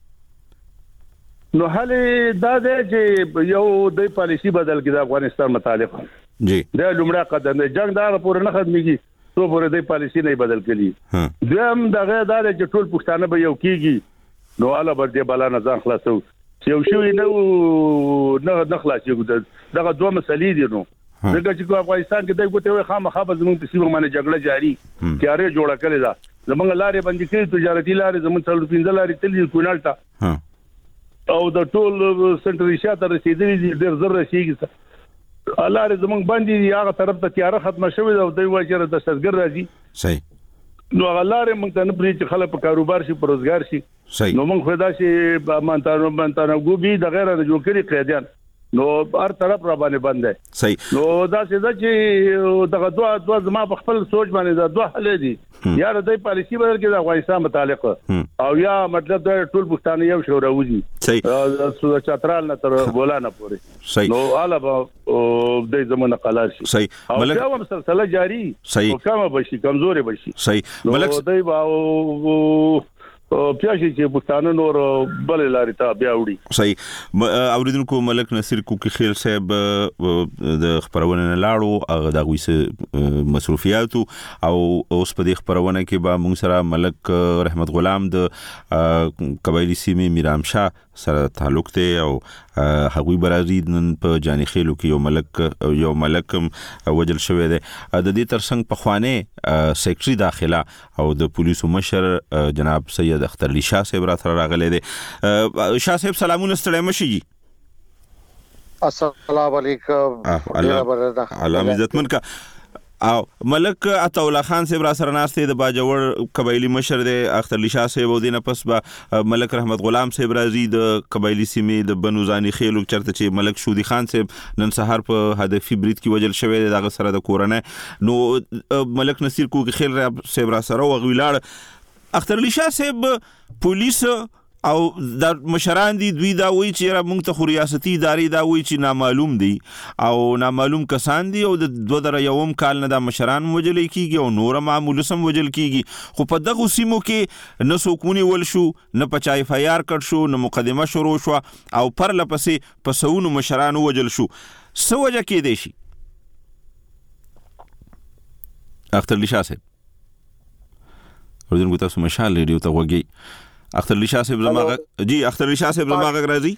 نو حل دا دی چې یو د پالیسی بدل کړي د افغانستان متعلق جی دا لومړی قدم دی جنگ دا پورې نه ختميږي تو پورې د پالیسی نه بدل کړي دویم دغه دا چې ټول پښتانه به یو کیږي نو الله بر دې بالا نه ځان خلاصو چې یو شوی نه خلاصيږي دغه دوه مسلې دي نو دغه چې افغانستان کې دغه ته خامخا به زموږ په سیمه باندې جګړه جاری کیاره جوړه کړې ده زموږ لارې باندې کې تجارتي لارې زموږ څلور پنځه لارې تلې کونال ته او د ټول سنټري شاته رسیدلې دي ډېر زر رسیدي لارې زموږ باندې هغه طرف ته تیاره ختمه شوې ده او دوی واجر د شتګر راځي صحیح نو غلاره موږ ته نه پری چې خلک په کاروبار شي په روزګار شي نو موږ خدا شي مانتانو ګوبي د غیر د جوړ کړي قیدیان نو هر طرف را باندې بند دی صحیح نو دا چې دغه دوه زما په خپل سوچ باندې دا دوه حل دي یا د پالیسی بدل کې د افغانستان متعلق او یا مطلب دا ټول پښتانه یو شو راوځي صحیح چترال نه تر بولانه پورې صحیح نو علاوه د زمونه قلار شي صحیح ملک او مسلسله جاری صحیح او کم بشي کمزوري بشي صحیح ملک دوی باو پیاشي چې پښتانه نور بل لاري ته بیا وړي صحیح اوریدونکو ملک نصیر کوکی خیل صاحب د خبرونه نه لاړو هغه د غوي مصروفیات او اوس په دې خبرونه کې به موږ سره ملک رحمت غلام د قبایلی سیمې میرام شاه سره تعلق دی او هغوی برازید نن په جانی خیلو کې یو ملک وجل شوی دی د دې ترڅنګ په خوانه سیکرټري داخله او د پولیسو مشر جناب سید اختر علي شاه صاحب راغلی دی شاه صاحب سلامونه ستړي مشي السلام علیکم الله عزتمن کا او ملک عطاالله خان صاحب را سره ناشته د باجوړ قبایلی مشر دی اختر علي شاه صاحب او دینه پس با ملک رحمت غلام صاحب راځي د قبایلی سیمې د بنوزانی خیلو چرته چې ملک شودي خان صاحب نن سحر په هدفي برید کې وجل شوی دی دغه سره د کورنۍ نو ملک نصیر کوکی خیل صاحب را سره وغویلاړ اختر علي شاه صاحب پولیس او د مشران دي دوی دا وایي چې را مونږ ته خو ریاستي ادارې دا وایي چې نامعلوم دي او نامعلوم کسان دي او د 2001 کال نه د مشران وجل کیږي او نور معمول سم وجل کیږي خو په دغه سیمو کې نه سکونی ول شو نه پچای فیار کړ شو نه مقدمه شروع شو او پر لپسې پسونو مشران وجل شو سو وجه کې دی شي اختر علي شاه صاحب ورته تاسو مشال ریډیو ته وګي اختر علي شاه صاحب زماغه جی اختر علي شاه صاحب زماغه راځي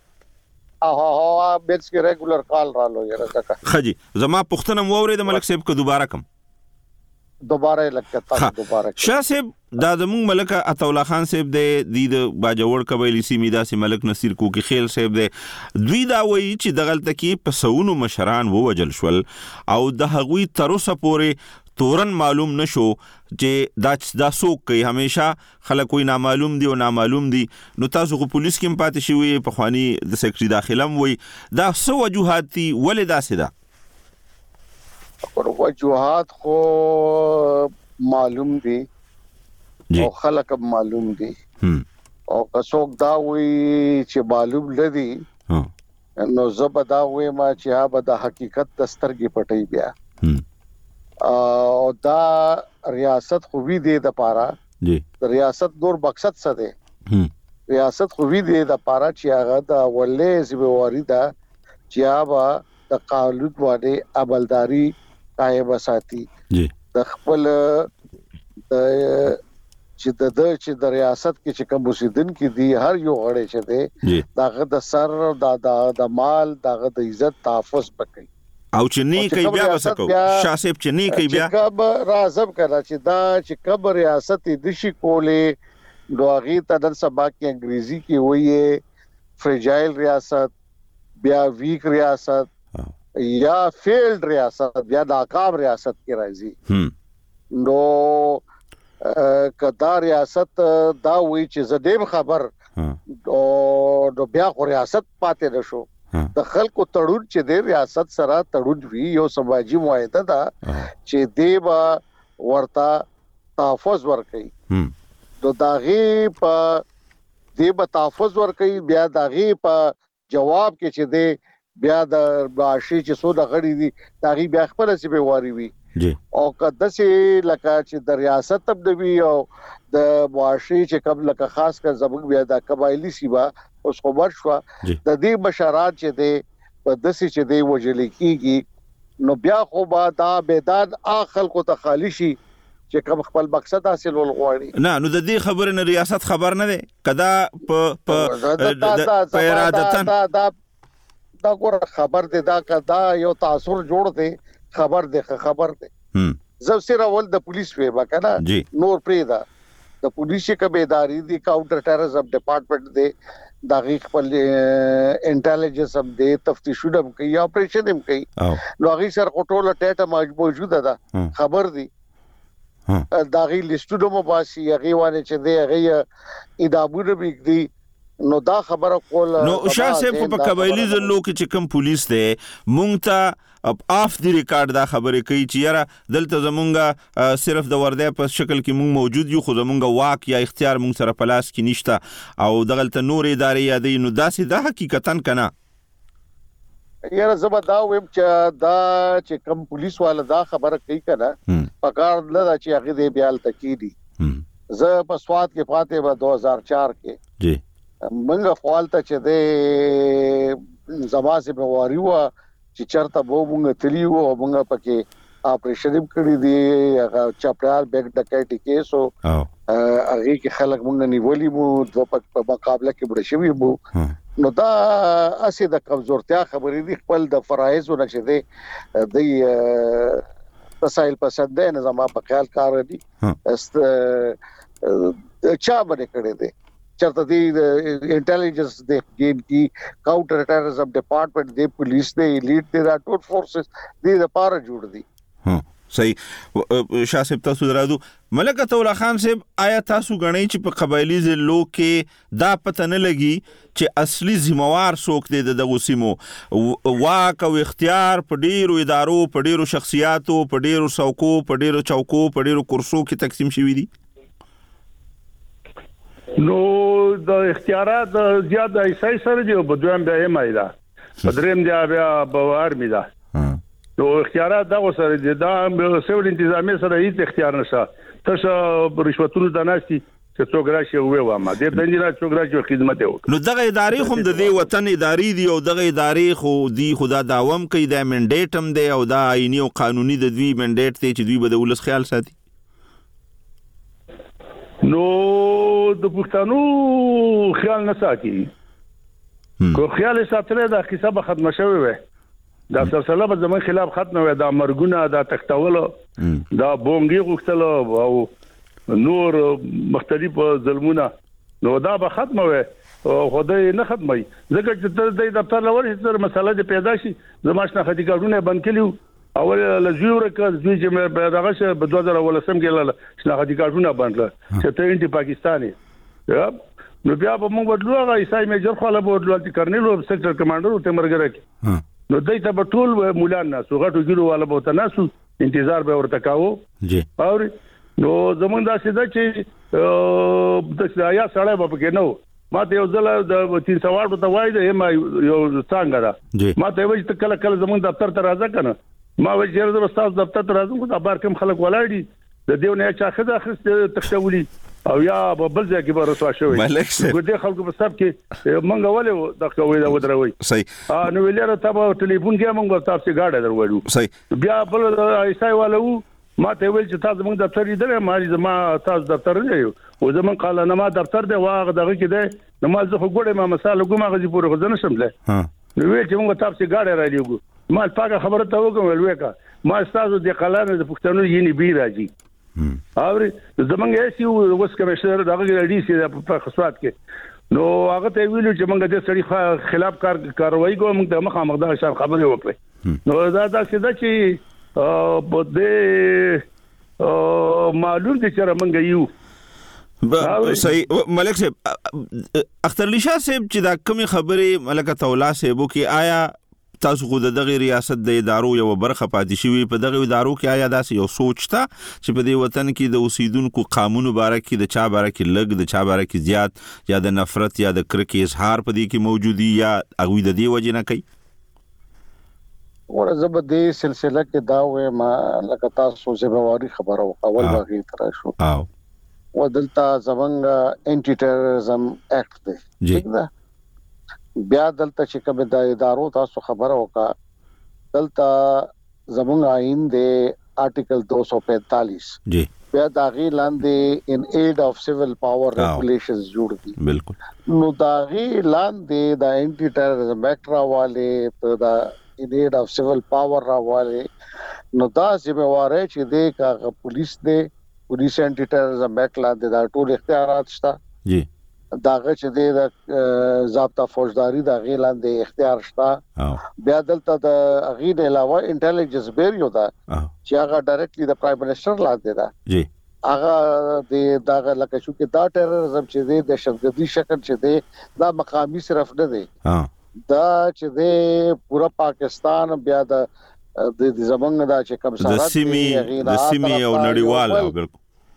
بیلز کې ریګولر کال رالو یاره ځکه خجی زما پښتنه مورې د ملک صاحب کو دوباره کم دوباره لکه دوباره شاه صاحب دا زموږ ملک عطاالله خان صاحب د باجوړ قبایلی سیمې داسې ملک نصیر کوکی خیل صاحب دی دوی دا وایي چې دغلته کې پسونو مشران ووجل شول او د هغوی تر اوسه پورې تورن معلوم نشو چې دا څوک کوي همیشه خلک وي نامعلوم دي او نامعلوم دي نو تاسو خو پولیس کې پاتې شوی په خواني د سیکرټري داخله وي دا څه وجوهات دي ولې داسې ده وجوهات خو معلوم دي او خلک معلوم دي او څوک دا وي چې معلوم لدی نو زبدا وي ما چې هغه د حقیقت دسترګي پټي بیا او دا ریاست خو وی دی د پاره جی ریاست نور مقصد څه دی ریاست خو وی دی د پاره چې هغه د ولې ذمہواری ده چې هغه د قانون باندې عملداري قائم ساتي جی د خپل چې د ریاست کې چې کوم اوسیدونکو دي هر یو غړي چې دی دغه د سر د مال دغه د عزت تحفظ وکړي او چې نه کوي بیا وسکو شاه صاحب چې نه کوي بیا کب راځم کړه چې دا چې کب ریاست د شي کولې دوغي تدل سبا کې انګریزي کې وایي فریجایل ریاست بیا ویک ریاست یا فیلډ ریاست بیا ناکام ریاست کې راځي نو کدا ریاست دا وایي چې زدیم خبر او بیا خو ریاست پاتې نشو د خلکو تړون چې د ریاست سره تړون وی یو سماجی معاهده ده چې دیبا ورتا تحفظ ورکړي نو داغي په دې به تحفظ ورکوي بیا دغه په جواب کې چې دې بیا د باشي چې سو د غړي دي دغه بیا خپل سی به واري وي او کده سي لکه چې د ریاست تبدوي او د باشي چې قبل لکه خاص کر زموږ بیا د قبایلی سیبا اوس خبر شو د دې بشارات چې دې په دسي چې دې وجل کیږي نو بیا خو با دا بیداد اخل کو تخالی شي چې کوم خپل مقصد حاصل ول غواړي نه نو د دې خبره نه ریاست خبر نه ده کدا په ارادتن دا ګور خبر ده دا کدا یو تاثر جوړ دي خبر ده زو سره ول د پولیس ویبا کنه نور پریدا د پولیس کبهداري دي کاونټر ټیرریزم ډپارټمنټ دي دغه خپل انټيليجنس هم دي تفتیشونه هم کوي اپریشن هم کوي نو هغه سره ټوله ډیټا موجوده ده خبر دي دغه لیستونو مباسي هغه وانه چې دی هغه ادابونه بيګدي نو دا خبره کول نو شاسه په قبایلی ضلعو کې چې کوم پولیس دی مونږ ته اف دی ریکارډ دا خبره کوي چې یاره دلته زمونږه صرف د ورده په شکل کې مونږ موجود یو خو زمونږه واک یا اختیار مونږ سره پلاس کې نشته او دغلته نور ادارې یادې نو داسې دا حقیقتاً کنه یاره زما دا ویم چې دا چې کوم پولیس والا دا خبره کوي کنه پکار نه دا چې هغه دی بیال تکیدي زه په سواد کې فاتح په 2004 کې جی منګه فعالته چې د زماسه په واریو چې چرته وو مونږ تلی وو مونږ پکې اپریشن کړی دی هغه چاپړال بیگ ډکټی کیس او هغه کې خلک مونږ نیولې وو د په مقابله کې بډ شوی وو نو دا اسې د کمزورتیا خبرې دي خپل د فرایض ونشي دی د تسایل پسند نظام په خیال کار دي چا باندې کړی دی چرته دی انټيليجنس د گیم کی کاونټر ټیرریزم ډپارټمنټ دی پولیس دی لیډ دی دا ټول فورسز دی د پاره جوړ دي صحیح شاه صاحب تاسو درادو ملک تولا خان صاحب آیا تاسو غنئ چې په قبایلی ضلعو کې دا پته نه لګي چې اصلي ذمہوار څوک دی دغه سیمو واک او اختیار په ډیرو ادارو په ډیرو شخصیاتو په ډیرو څوکو په ډیرو چوکو په ډیرو کرسو کې تقسیم شوی دي نو د اختیارات زیات ایسای سره دی په دویم بیا مایدا په دریم بیا په آرمی دا نو اختیارات دا سره دي دا سیول انتظامی سره هیڅ اختیار نشته تاسو رشوتونو د ناشتي چې څوک راشي وې ما دې د نه څوک راشي خدمت وکړي نو دغه ادارې هم د دې وطن ادارې دی او دغه ادارې خو دی خدا داوم کوي د منډیټ هم دی او دا آئینی او قانوني د دوی منډیټ ته چې دوی به د ولس خیال ساتي نو د پښتنو خیال نه ساتي کو خیال ساتره دا حساب ختم شوی وي دا سلسله په زمون خلاف ختم وي دا مرګونه دا تختول دا بونګي غوښتل او نور مختلف ظلمونه نو دا به ختم وي خدای نه ختمي ځکه چې د دفتر لور هیڅ مسله دې پیدا شي زماشنه خدي کارونه بند کړیو اول لزیور کړ چې دغه شه په 2018 کې شناختی کارونه بند چې ته انټي پاکستاني نو بیا په موږ بدلو هغه ایسای میجر خو له بدلو چې کرنل او سېکټر کمانډر ته مرګره کی نو دای ته ټول مولانا سوغټو ګلو والا بوته ناسو انتظار به ورته کاوه جی اور نو زمونږ دا سیده چې د یا سړی په کې نو ما ته یو ځل د 300 ته وای د ما یو څنګه دا ما ته وایي ته کله کله زمونږ دفتر ته راځه کنه ما وایي چې د استاد دفتر ته راځم خو دا بار کوم خلک ولاړ دي د دیو نه چا خزه اخست تختولي او یا بل ځای کې به رسوا شوی ګوډه خلکو په سب کې مونږ ولې د کوي دا ودروي صحیح نو ویلره تاسو ټلیفون کې مونږ تاسو گاډه درولو صحیح بیا بل ایسای والو ما ته ویل چې تاسو مونږ دفتر دې ما زما تاسو دفتر دی او زمون قال نه ما دفتر دی واغ دغه کې دی نو ما زه ګوډه ما مثال کومه غزي پورې غزنه شمله نو ویل چې مونږ تاسو گاډه را دیګو ما پاګه خبره ته وکم ولوکا ما تاسو د قلانه د پښتنو یې بي راځي اور زمونږ ایسي وس کمشنر دغه ډي سي په خصوصات کې نو هغه ته ویلو چې مونږ د سړي خلاف کاروایی کوو موږ د مخامخ د شر خبرې وکړي نو دا څه چې په دې معلوم دي چې مونږ یو صحیح ملک صاحب اختر علی شاه صاحب چې دا کومه خبره ملک تولا صاحب کې آیا تاسو خو دغه ریاست د ادارو یو برخه پاتې شوی په دغه ادارو کې آیا داسې یو سوچ تا چې په دې وطن کې د اوسیدونکو قانون مبارک کې د چا باره کې لګ د چا باره کې زیات یا د نفرت یا د کرکې اظهار په دې کې موجودي یا هغه د دې وجه نه کوي ورزه به د سلسله کې دا وې ما لکه تاسو ذمہواری خبره اول باغی تر شو ودلته زمنګ انټي ټیرریزم اکټ دی ٹھیک ده بیا دلته چې کوم د ادارو تاسو خبره وکا دلته زمنګ آئین دی آرټیکل 245 جی بیا دا غي لاندې ان ایډ اف سیول پاور ریګولیشنز جوړ دي بالکل نو دا غي لاندې دا انټي ټیرریزم اکټ راواله ته دا ان ایډ اف سیول پاور راواله نو دا ذمہواری چې دی کا پولیس دی پولیس انټي ټیرریزم اکټ لاندې دا ټول اختیارات شته جی داغه چې د ضابطه فوجداري د غی لاندې اختیار شته بیا دلته د غی نه علاوه انټيليجنس بیرو دا چې هغه ډایرکټلی د پرایم منسٹر لاندې دا جی هغه د داغه لکه شو کې دا ټیرریزم چې د دهشتګردي شکل چې دی دا مقامی صرف نه دی دا چې د پورا پاکستان بیا د زمنګ دا چې کوم سره د سیمي او نړیوال بالکل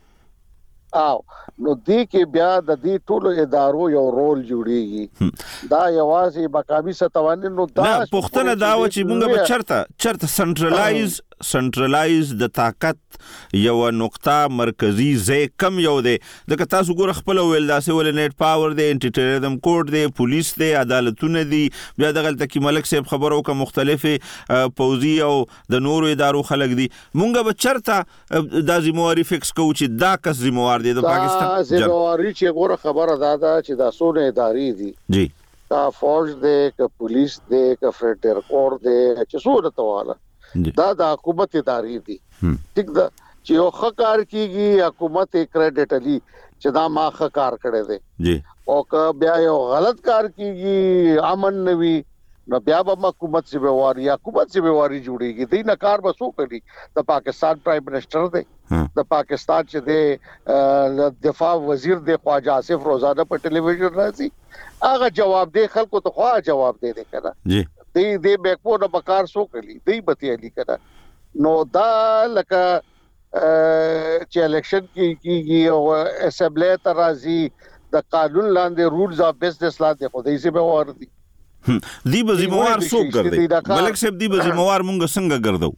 نو دې کې بیا د دې ټولو ادارو یو رول جوړیږي دا یوازې مقامی ستوانه نو دا پښتنه دا و چې موږ به چرته سنټرلایز د طاقت یو نقطه مرکزی ځای کم یو دی د تاسو ګور خپل ویل داسې ول نیټ پاور دی انټي ټیرریزم کوډ دی پولیس دی عدالتونه دی بیا دغه تکي ملک صاحب خبرو کا مختلفه پوزي او د نورو ادارو خلک دی مونږ به چرته د ذمہواری فکس کو چې دا کس ذمہوار دی د پاکستان ذمہواری چې ګور خبره دا چې دا سونه ادارې دي جی کا فوج دی کا پولیس دی کا فرنټیر کور دی چې سونه تواله دا د حکومت ادارې دي ټیک ده چې یو خکار کیږي حکومت کریډټ علی چې دا ما خکار کړي دي جی او که بیا یو غلط کار کیږي امن نوي نو بیا به حکومت ذمہواری جوړیږي دې نه کار بسو کړي د پاکستان پرایم منسٹر دی د پاکستان چې د دفاع وزیر دی خواجه آصف روزانه په ټلویزیون راځي هغه جواب دی خلکو ته خوا جواب دی کنه جی دې بیکو نه بکار سو کړي دې بتی علی کنه نو دا لکه چې الیکشن کیږي او اسمبلی ترازی د قانون لاندې رولز اف بزنس لاندې خو دې ذمہوار دي دی به ذمہوار څوک ګرځي ملک صاحب دی به ذمہوار مونږ څنګه ګرځو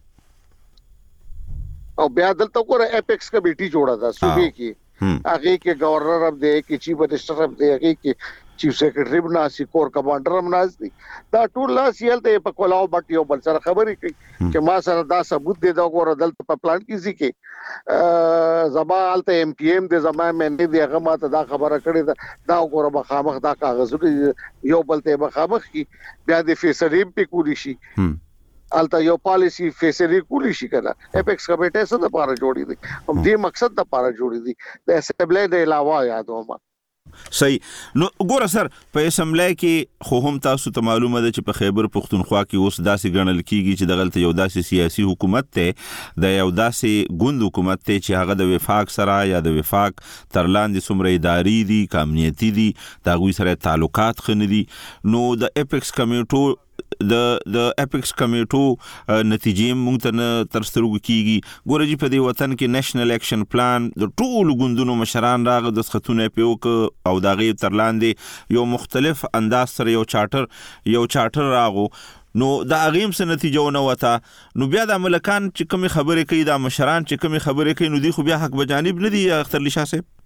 او بیا دلته کوره اپیکس کمیټي جوړه ده صوبې کې هغه کې گورنر هم دی کې چیف منسٹر هم دی هغه کې چیف سیکریټری بناسي کور کمانډر هم ناشتي دا ټول لاس یلته په کولاو بټیو بل سره خبرې کوي چې ما سره دا ثبوت دی دا ګور دلته په پلان کې ځکه زمالته ایم پی ایم د زما مې دی هغه ماته دا خبره کړې دا ګور مخامخ دا کاغذونه یو بلته مخامخ کی بیا د فیصله په کولی شي الته یو پالیسی فیصله کولی شي کنه اپیکس کمیټه څه د پاره جوړی دي هم دې مقصد د پاره جوړی دي د اسمبلی د علاوه یادوم صحیح نو ګوره سر په اسمبلی کې خو هم تاسو ته معلومه ده چې په خیبر پختونخوا کې اوس داسې ګڼل کیږي چې دغلته یو داسې سیاسي حکومت ته د یو داسې ګوند حکومت ته چې هغه د وفاق سره یا د وفاق تر لاندې څومره اداري دي کامنیتي دي د هغوی سره تعلقات ښه نه دي نو د اپیکس کمیټو د اپیکس کمیټو نتیجې موږ ته نه تر سترګو کیږي ګوره جی په دې وطن کې نېشنل اکشن پلان د ټولو ګوندونو مشران راغ د سختونه پیوک او دغه تر لاندې یو مختلف انداز سره یو چارټر راغو نو دا اغیم څه نتیجه نه وته نو بیا د ملکان چې کوم خبرې کوي د مشران چې کوم خبرې کوي نو دی خو بیا حق بجانب نه دی اختر علی شاه صاحب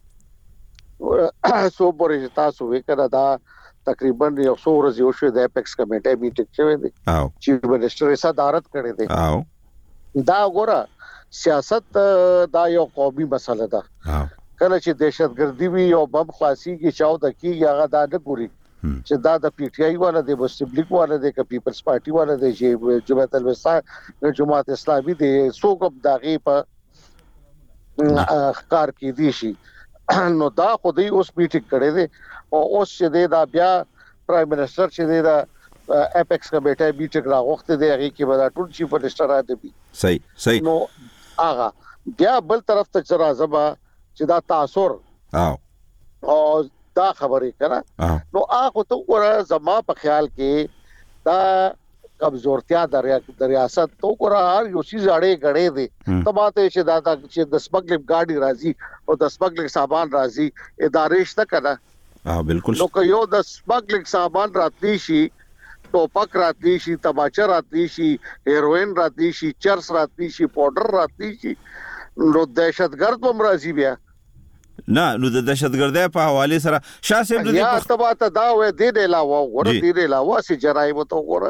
سو پرې تاسو وکړه دا تقریبا یو څو ورځې یو شو د اپیکس کمیټه میټینګ شوه دی چیف منسٹر یې صدارت کړی دی دا ګوره سیاست دا یو قومي مسله ده کله چې دهشتګردي وي او بم خلاصي کې چاو د کیږي هغه دا نه ګوري چې دا د پی ټی آی والا دی مسلم لیگ والا دی که پیپلز پارټي والا دی چې جماعت الوسطی جماعت اسلامي دی څوک داغي په کار کې دي شي نو دا خو دی اوس میټینګ کړي دي او اوس چې دا بیا پرایم منسٹر چې دا اپیکس کمیټه میټینګ راغوخته دی هغه کې به ټول چیف منسٹر راځي صحیح نو هغه بیا بل طرف ته راځه چې دا تاثر او دا خبرې کړه نو هغه ته ور زما په خیال کې دا کمزورتیا د ریاست تو کورا هر یو شي زړې غړې دي تباته چې دا چې د سمګلینګ ګاډي راځي او د سمګلینګ سامان راځي ادارې شته کنه بالکل نو که یو د سمګلینګ سامان راتلی شي ټوپک راتلی شي تماچا راتلی شي هیروین راتلی شي چرس راتلی شي پاوډر راتلی شي نو دهشتګرد هم راځي بیا نه نو د دهشتګردۍ په حواله سره شاسب د یا تباته دا وې د علاوه ور د علاوه سي جرایم تو ور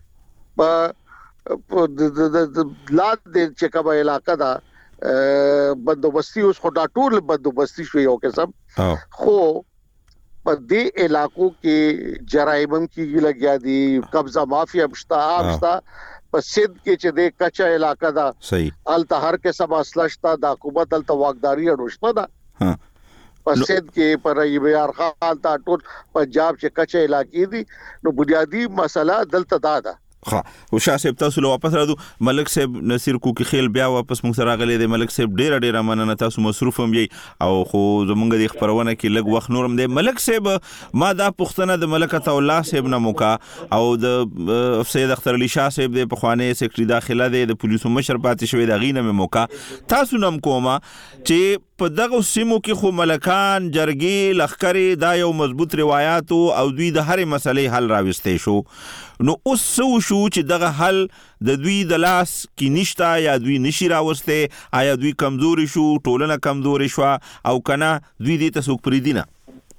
په لاد د چکه علاقہ دا بندوبستی اوس خو دا ټول بندوبستی شو یو قسم خو په دې علاقو کې جرایم کې لګیا دي قبضه مافیا مشتا په سید کې چې د کچا علاقہ دا صحیح ال ته هر قسم اسلشتا د حکومت ال تواګداري اړوشته دا پسید کې پر ایبیار خان تا ټول پنجاب چې کچه علاقې دي نو بنیادی مسله دلته دا او شاه صاحب تاسو له واپس راځو ملک صاحب نصیر کوکی خیل بیا واپس موږ سره غلې دی ملک صاحب ډیر مننه تاسو مصروف هم یې او خو زمونږ د خبرونه کې لږ وخت نورم دی ملک صاحب ما دا پښتنه د ملک عطا الله صاحب نه موکا او د سید اختر علي شاه صاحب د پخوانی سیکرټری داخله دی د پولیسو مشر پاتې شوی د غینه موکا تاسو نم کومه چې په دغه سیمو کې خو ملکان جرګي لخرې دا یو مضبوط روایت او دوی د هرې مسلې حل راوستي شو نو اوس شو چې دغه حل د دوی د لاس کې نشتا یا دوی نشي راوسته آیا دوی کمزوري شو ټولنه کمزوري شو او کنه دوی دې ته څوک پریدي نه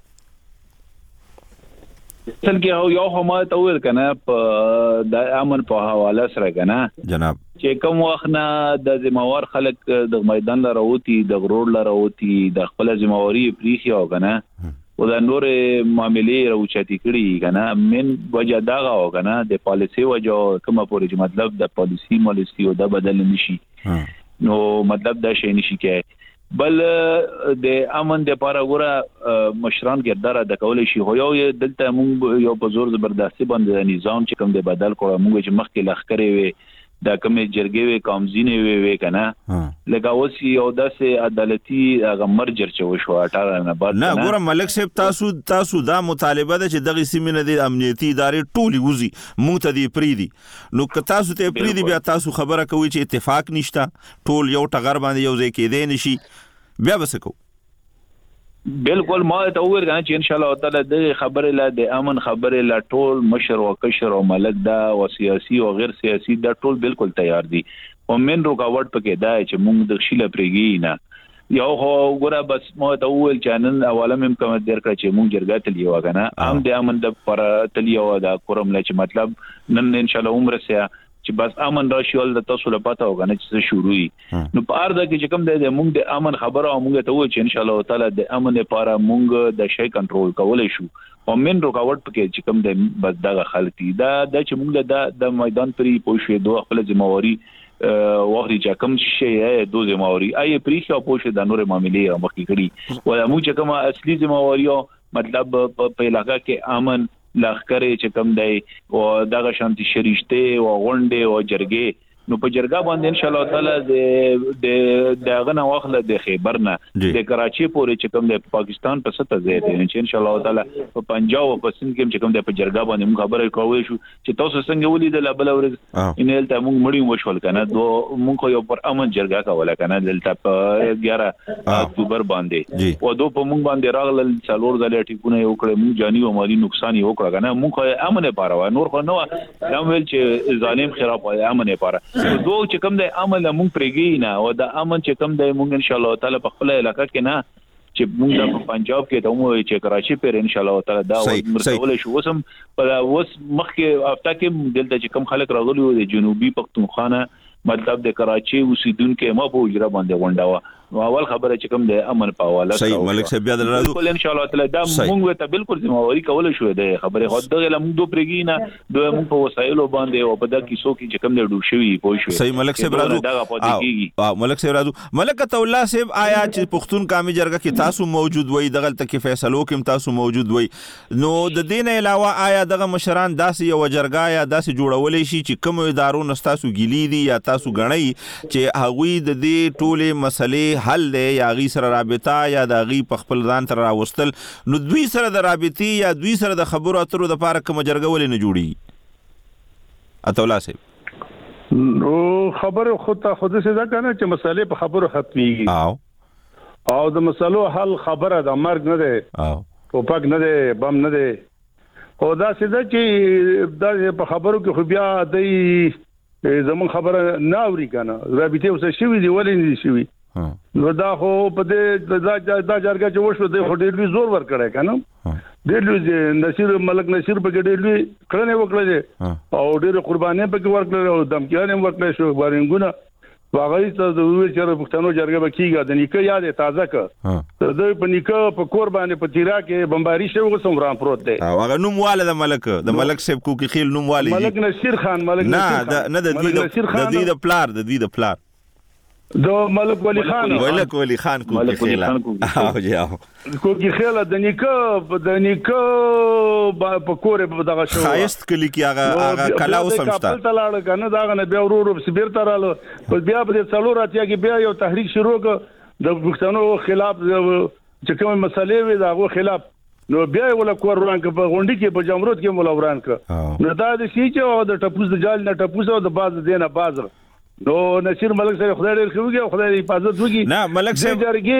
څنګه یو هم ته ویل کنه په د امن په حواله سره کنه جناب چې کوم وخت نه د ذمہوار خلک د میدان لراوتی د غرور لراوتی د خپل ذمہواری پریخي او کنه او د نور معاملې راوچتي کړي کنه من وجه دا او کنه د پالیسي وجه کومه پورې مطلب د پالیسي مالسي او د بدل نشي نو مطلب دا شي نشي کې بل د امن د لپاره غوړه مشران کردار ادا کول شي هو یو دلته مونږ یو په زور زبردستي باندې نظام چې کوم د بدل کړو مونږ چې مخکې لخرې وي دا کومه جرګې وي کامزینې وي کنه لکه اوس یو داسې عدالتي هغه مرجر چې وشو 18 نه بعد نه ګوره ملک صاحب تاسو دا مطالبه ده چې دغه سیمه نه د امنیتي ادارې ټولي وزي مونږ ته دی پریدي نو که تاسو ته پریدي بیا تاسو خبره کوي چې اتفاق نشته ټول یو ټغر باندې یو ځای کېدې نشي بیا وسکو بالکل ما ته وویل کنه چې ان شاء الله تعالی د خبره لا د امن خبره لا ټول مشر او کشر او ملک دا او سیاسي او غیر سیاسي دا ټول بالکل تیار دي او من رکاوټ پکې دا چې موږ د شیله پرېږی نه یو هو ګوره بس ما ته وویل چې نن اوله مم کوم در کړ چې موږ جرګه تلی وګنه ام د امن د پر تلی او دا کورم لا چې مطلب نن ان شاء الله عمر سه چې بس امن راشي ول د تاسو له پته وګنه چې شروعي نو په ارده کې چې کوم د موږ د امن خبره او موږ ته و چې ان شاء الله تعالی د امن لپاره موږ د شی کنټرول کولای شو او من رکاوټ پکې چې کوم د بس دغه خلک دا چې موږ د میدان پرې پوښې دوه خپل ذمہواری وغوړي چې کوم شی دوه ذمہواری آی پرې او پوښې د نور معاملې مخکې کړي او موږ چې کوم اصلي ذمہواری مطلب په علاقہ کې امن لخرې چې کم دی او دغه شانتي شریشته او غونډه او جرګې نو په جرګه باندې ان شاء الله تعالی د غنه واخله د خیبر نه د کراچي پورې چې کوم د پاکستان په سطح ځای دی چې ان شاء الله تعالی په پنجاب او په سند کې چې کوم د په جرګه باندې موږ خبرې کوو شو چې تاسو څنګه ولیدل بل ورځ ان ته موږ مړی وشول کنه موږ یو پر امن جرګه کوله کنه دلته په 11 اکتوبر باندې او دوه په موږ باندې راغلل څلور ځله ټیپونه یو کړې موږ جاني او مالی نقصان یو کړ کنه موږ امن لپاره نور خو نو دا ویل چې ظالم خراب امن لپاره دوه چې کوم د عمل مونږ پرېږی نه او د امن چې کوم د مونږ ان شاء الله تعالی په خپل علاقہ کې نه چې مونږ په پنجاب کې ته مو چې کراچي پر ان شاء الله تعالی دا مرتول شو وسم په اوس مخکې هفته کې دلته چې کوم خلک راغلي وو د جنوبي پښتونخوا مطلب د کراچي اوسیدونکو ما په اجرا باندې غونډاوه اول خبره چې کوم د امن په حواله صحیح ملک صاحب بیا درازو ان شاء الله تعالی دا موږ ته بالکل ذمہواری کول شو د خبره خو دغه موږ دوه پرېږی نه دوه موږ په وسایلو باندې او په دغه کیسو کې چې کوم د ډوب شوی پوه شو صحیح ملک صاحب راځو ملک صاحب راځو ملک عطا الله صاحب آیا چې پښتون قومي جرګه کې تاسو موجود وای دغه تل کې فیصلو کې تاسو موجود وای نو د دین علاوه آیا دغه مشران داسې یو جرګه یا داسې جوړولې شي چې کوم ادارو نستاسو ګیلی دي یا تاسو غنئ چې هغوی د دې ټوله مسلې حل دی یا غي سره رابطه یا د غي په خپل ځان تر راوستل نو دوی سره د رابطي یا دوی سره د خبرو اترو د لپاره کوم جرګه ولې نه جوړي اتولا سي نو خبره خود څه ده کنه چې مسالې په خبرو ختميږي او د مسلو حل خبره د مرګ نه ده او پاک نه ده بم نه ده او دا څه ده چې د په خبرو کې خو بیا د زمون خبره نه اوري کنه رابطه اوسه شوی دی ولې نه شوی نو دا خو په دې دا جرګه چې وشو د هډېلوي زور ور کړی کنه ډېر نصیر ملک نصیر په ډېر کړنې وکړې او ډېر قرباني په کې ورکړل او دمکیانه ورکړل شو بارنګونه واغې ته د ویل چې پښتنو جرګه بکیږي د نیکه یاد تازه ک د په نیکه په قرباني په تیرا کې بمباری شو غوسمران پروت دی او هغه نوم واله د ملک صاحب کوکی خیل نوم واله ملک نصیر خان نه د دوی د پلار د ملک ولی خان کوکی خیل او جاو کوکی خیل د نیکه په کور په دغه شو خایست کلی کی هغه کلا وسمستا خپل لاړ کنه داغه نه بیا ورور سبیر تراله بیا په څلور اتیا کې بیا یو تحریک شروع ک د پښتنو خلاف چې کوم مسلې وي داغه خلاف نو بیا ولا کور وران ک په غونډي کې په جمهوریت کې مولا وران ک نو دا د شي چې د ټپوس د جال نه ټپوس او د باز دینه باز نو نصیر ملک صاحب خدای دې خوږي او خدای دې حفاظت وکړي نه ملک صاحب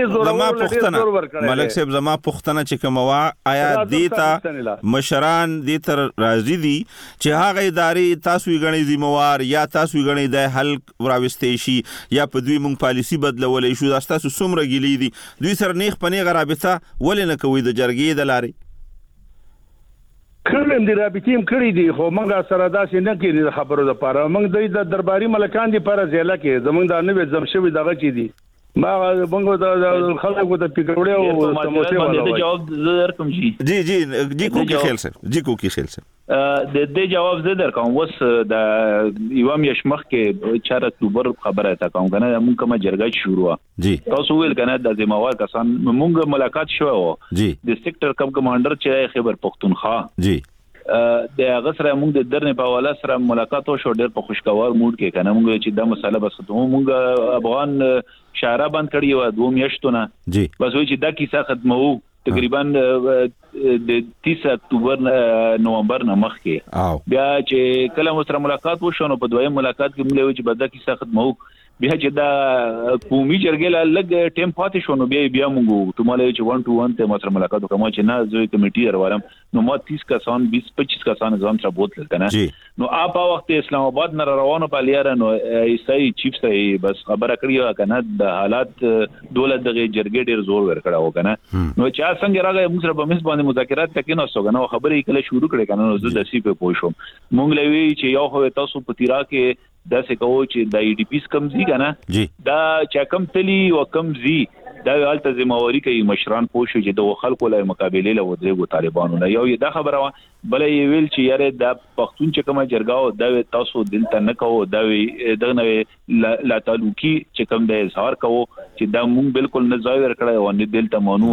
زما پښتنه چې کوم وا آیا دیتا مشران دې تر راضي دي چې هغه ادارې تاسو یې غني ذمہوار یا تاسو یې غني د حل راوستې شي یا په دوی مونږ پالیسی بدلولې شو تاسو څومره ګلې دي دوی سره نیخ پنی غرابطه ولې نه کوي د جرګې د لارې کله دې رابطیم کړی دي خو موږ سره داسې نه کېږي د خبرو لپاره موږ د درباري ملکان دي پر ځله کې زمونږ د نوې زمشوي دغه چي دي ما موږ د خلکو د پکړې او سموسه والا جواب زر کوم شي جی کوکی خیل سره د دې جواب زه درکوم وس د یو مشمخ کې 4 اکتوبر خبره تا کوم کنه موږ کومه جرګه شروع جی تاسو ویل کنه د ذمہوار کسان موږ ملاقات شو جی د سېکټر کم کمانډر چې خیبر پختونخوا جی د غسر موږ د درنه په حواله سره ملاقات وشو ډېر په خوشگوار موډ کې کنه موږ چې دا مسله بس ته موږ افغان شهره باندې کړی و 2 میاشتونه جی بس وی چې دا کیسه ختمو تقریبا د 30 اکتوبر نومبر نه مخکې بیا چې کله مو سره ملاقات وشو نو په دویم ملاقات کې موږ وی چې بدا کیسه ختمو بیا چې دا قومي جرګه لګ ټیم پاتې شو نو بیا موږ ته مالې چې 1 to 1 ته مو سره ملاقات وکړو چې نه زوی کمیټي درولم نو ما 30 کسان 20-25 کسان ځان سره بوتل کنه نو اپ وخت اسلام آباد نه روانو په لیاره نو ایسای چیف سره بس خبره کړی کنه د حالات دولت دغه جرګې ډیر زور ورکړاو کنه نو چې څنګه راغی موږ سره په مس باندې مذاکرات تکې نو څنګه خبرې کله شروع کړې کنه نو زه د سی په پوه شوم مونږ لوي چې یو خو تاسو په تیرا کې دا څه کوو چې د ای ډی پیس کم زی کنه دا چې کم تلی او کم زی دا حالت ذمہواری کوي مشران پوښي چې د خلکو له مقابله له ودرېګو طالبانو نه یو دا خبره بلې ویل چې یاره د پښتون چې کومه جرګاو دا تاسو دلته نه کوو دا دغه لا تعلقي چې کوم د اظهار کوو چې دا مونږ بالکل نه ځای ورکړای او نه دلته مونږ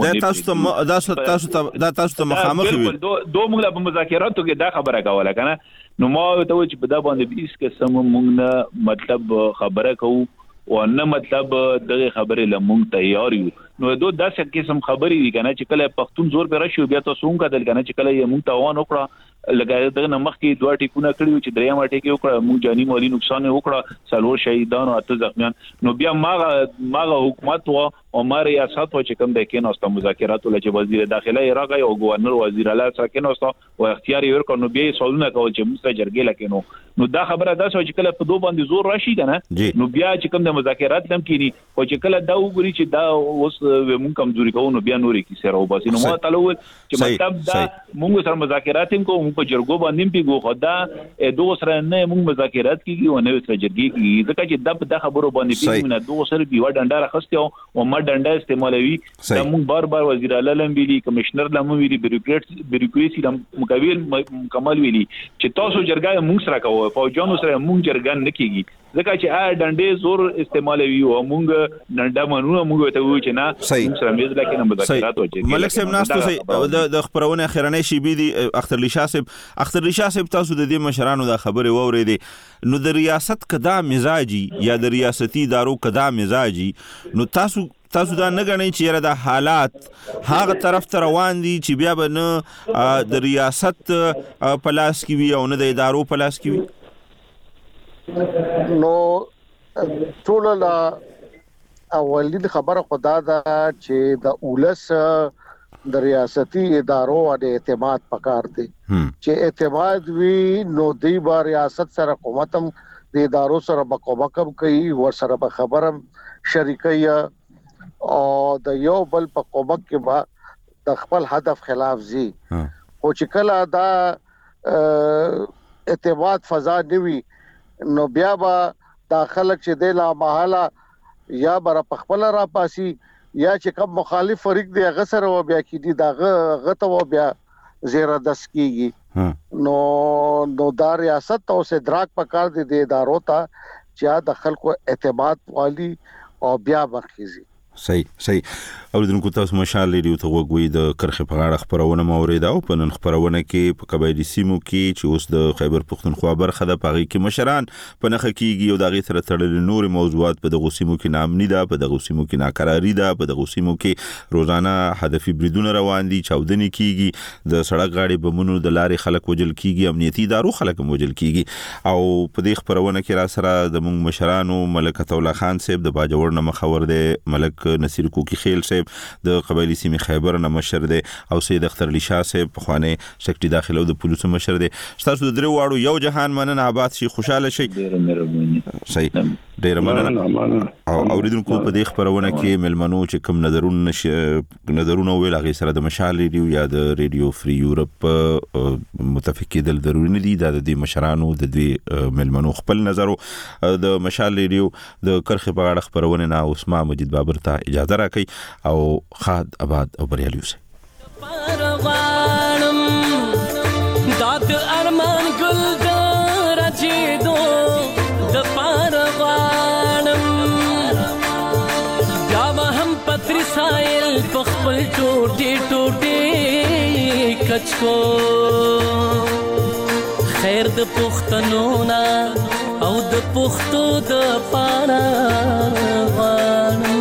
دا تاسو ته مخامخ وي دوه موږ په مذاکراتو کې دا خبره کوله کنه نو ما ته چې په دا باندې 20 قسم مونږ نه مطلب خبره کوو او نه مطلب دغه خبره لمون تیار یو نو دوه داسې قسم خبرې دي کنه چې کله پښتون زور پر راشي بیا تاسو هم کتل کنه چې کله یې مونږ توان وکړه لګای دغه نمخ کې دوه ټیکونه کړیو چې دریم ټیک وکړه مونږ جاني مالی نقصان وکړه څلور شهیدان او اته زخمیان نو بیا ماغه حکومت او ماره ریاست چې کوم د کیناست مذاکرات ول چې وزیر داخله عراق او گورنر وزیر اعلی سره کیناست او اختیار یې ورکړ نو بیا سوالونه کول چې موږ جرګې لکینو نو دا خبره ده چې کله په دوه باندې زور راشي کنه نو بیا چې کوم د مذاکرات لم کینی او چې کله دا وګوري چې دا اوس مونږ کمزوري کوو نو بیا نورې کی سره وباسي نو ما تعالی چې مطلب دا مونږ سره مذاکرات هم کوو په جرګو باندې پیګو خدا دوه سره نه مونږ مذاکرات کیږي او نه سره جرګې کیږي ځکه چې د خبرو باندې پیګو نه دوه سره بیو ډنډا راخسته او ما ډنډا استعمالوي دا مونږ بار وزیر اعلی لم ویلي کمشنر لم ویلي بیروکراسي لم مکمل ویلي چې تاسو جرګه مونږ سره کوو فوجانو سره مونږ جرګه نه کیږي ځکه چې ډنډې زور استعمالوي او مونږ ډنډا منو مونږ ته وایو چې نه سره میز لکه نه مذاکرات وکړي ملک صاحب ناستو د خبرونه اخرنۍ شی بي دي اخترلی شاه صاحب تاسو د دې مشرانو د خبره وورېدي نو د ریاست کدا مزاجي یا د ریاستي ادارو کدا مزاجي نو تاسو دا نه غنئ چې د حالات هغه طرف ته روان دي چې بیا به نه د ریاست پلاس کې وي او نه د ادارو پلاس کې وي نو ټول لا اولین خبره خدا دا چې د اولس د ریاستي ادارو باندې اعتماد پکار دی چې اعتماد وی نو دی با ریاست سره حکومتم د ادارو سره بقوبکم کوي ور سره به خبرم شریکي او د یو بل په قوبک کې با د خپل هدف خلاف زی او چې کله دا اعتماد فضا نیوي نو بیا با داخله چې د لا محاله یا بر په خپل را پاسي یا چې کوم مخالف فریق دی غسر او بیا کې دي داغه غته او بیا زیره دس کیږي نو دا ریاست او صدراک پکار دي د ادارو ته چې د خلکو اعتماد والی او بیا مرکزي صحیح اوریدونکو تاسو مشال ریډیو ته وګوي د کرخه په اړه خبرونه موریدا او په نن خبرونه کې په قبایلی سیمو کې چې اوس د خیبر پختونخوا برخه د پاغي کې مشران په نخ کېږي او دغه سره تړلې نور موضوعات په دغه سیمو کې نامنی ده په دغه سیمو کې ناکراری ده په دغه سیمو کې روزانه هدفي بریدونه روان دي چاودنې کېږي د سړک غاړي بمونو د لارې خلک وجل کېږي امنیتي ادارو خلک وجل کېږي او په دې خبرونه کې را سره د مونږ مشرانو ملک عطا الله خان صاحب د باجوړ نه مخور دی ملک نصیر کوکی خیل صاحب د قبایلی سیمې خیبر نه مشر دی او سید اختر علی شاه صاحب په خوانه سکرټری داخله او د پولیسو مشر دی تاسو د درو واړو یو جهان مننه آباد شي خوشاله شي ډیر مهرباني صحیح ډیر مننه او اوریدونکو په دې خبرونه کې ملمنو چې کوم نظرونه ویل هغه سره د مشال ریډیو یا د ریډیو فری یورپ متفق کېدل ضروري نه دي د دې مشرانو د دې ملمنو خپل نظر د مشال ریډیو د کرخه په اړه خبرونه نه عثمان مجید بابر ته اجازه راکړي او خاد آباد او بریالي اوسئ داد ارمان گل دار جیدو د پارغانم جام هم پتری سایل پخپل ټوټي ټوټي کچکو خیر د پښتنو نا او د پښتو د پارغانم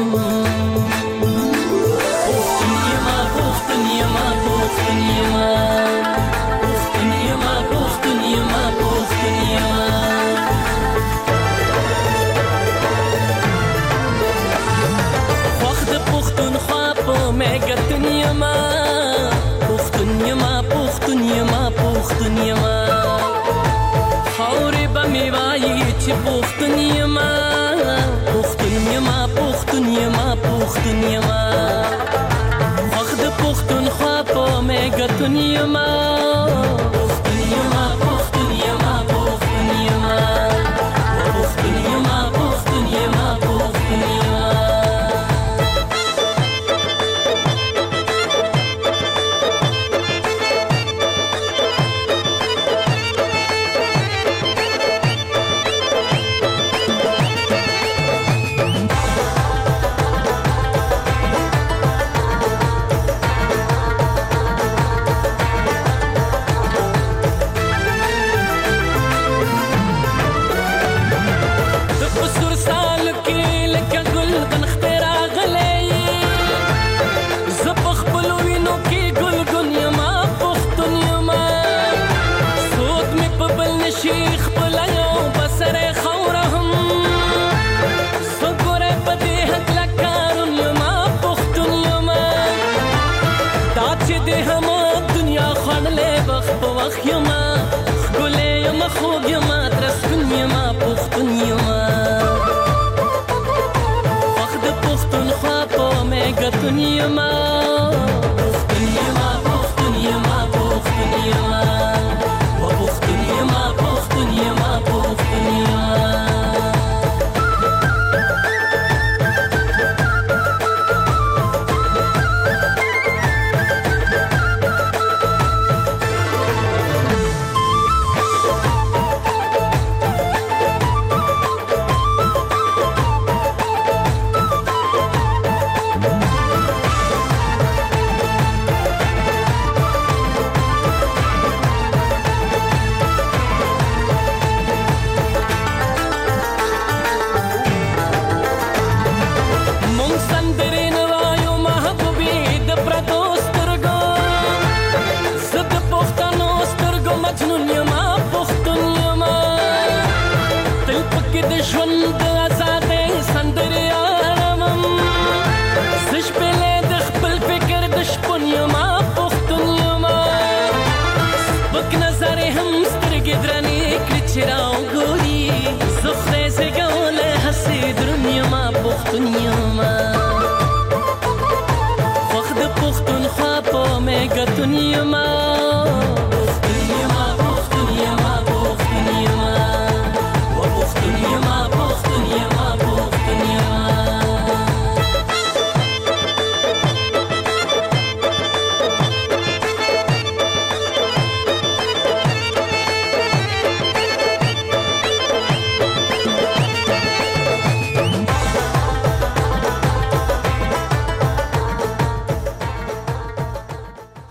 کتون یما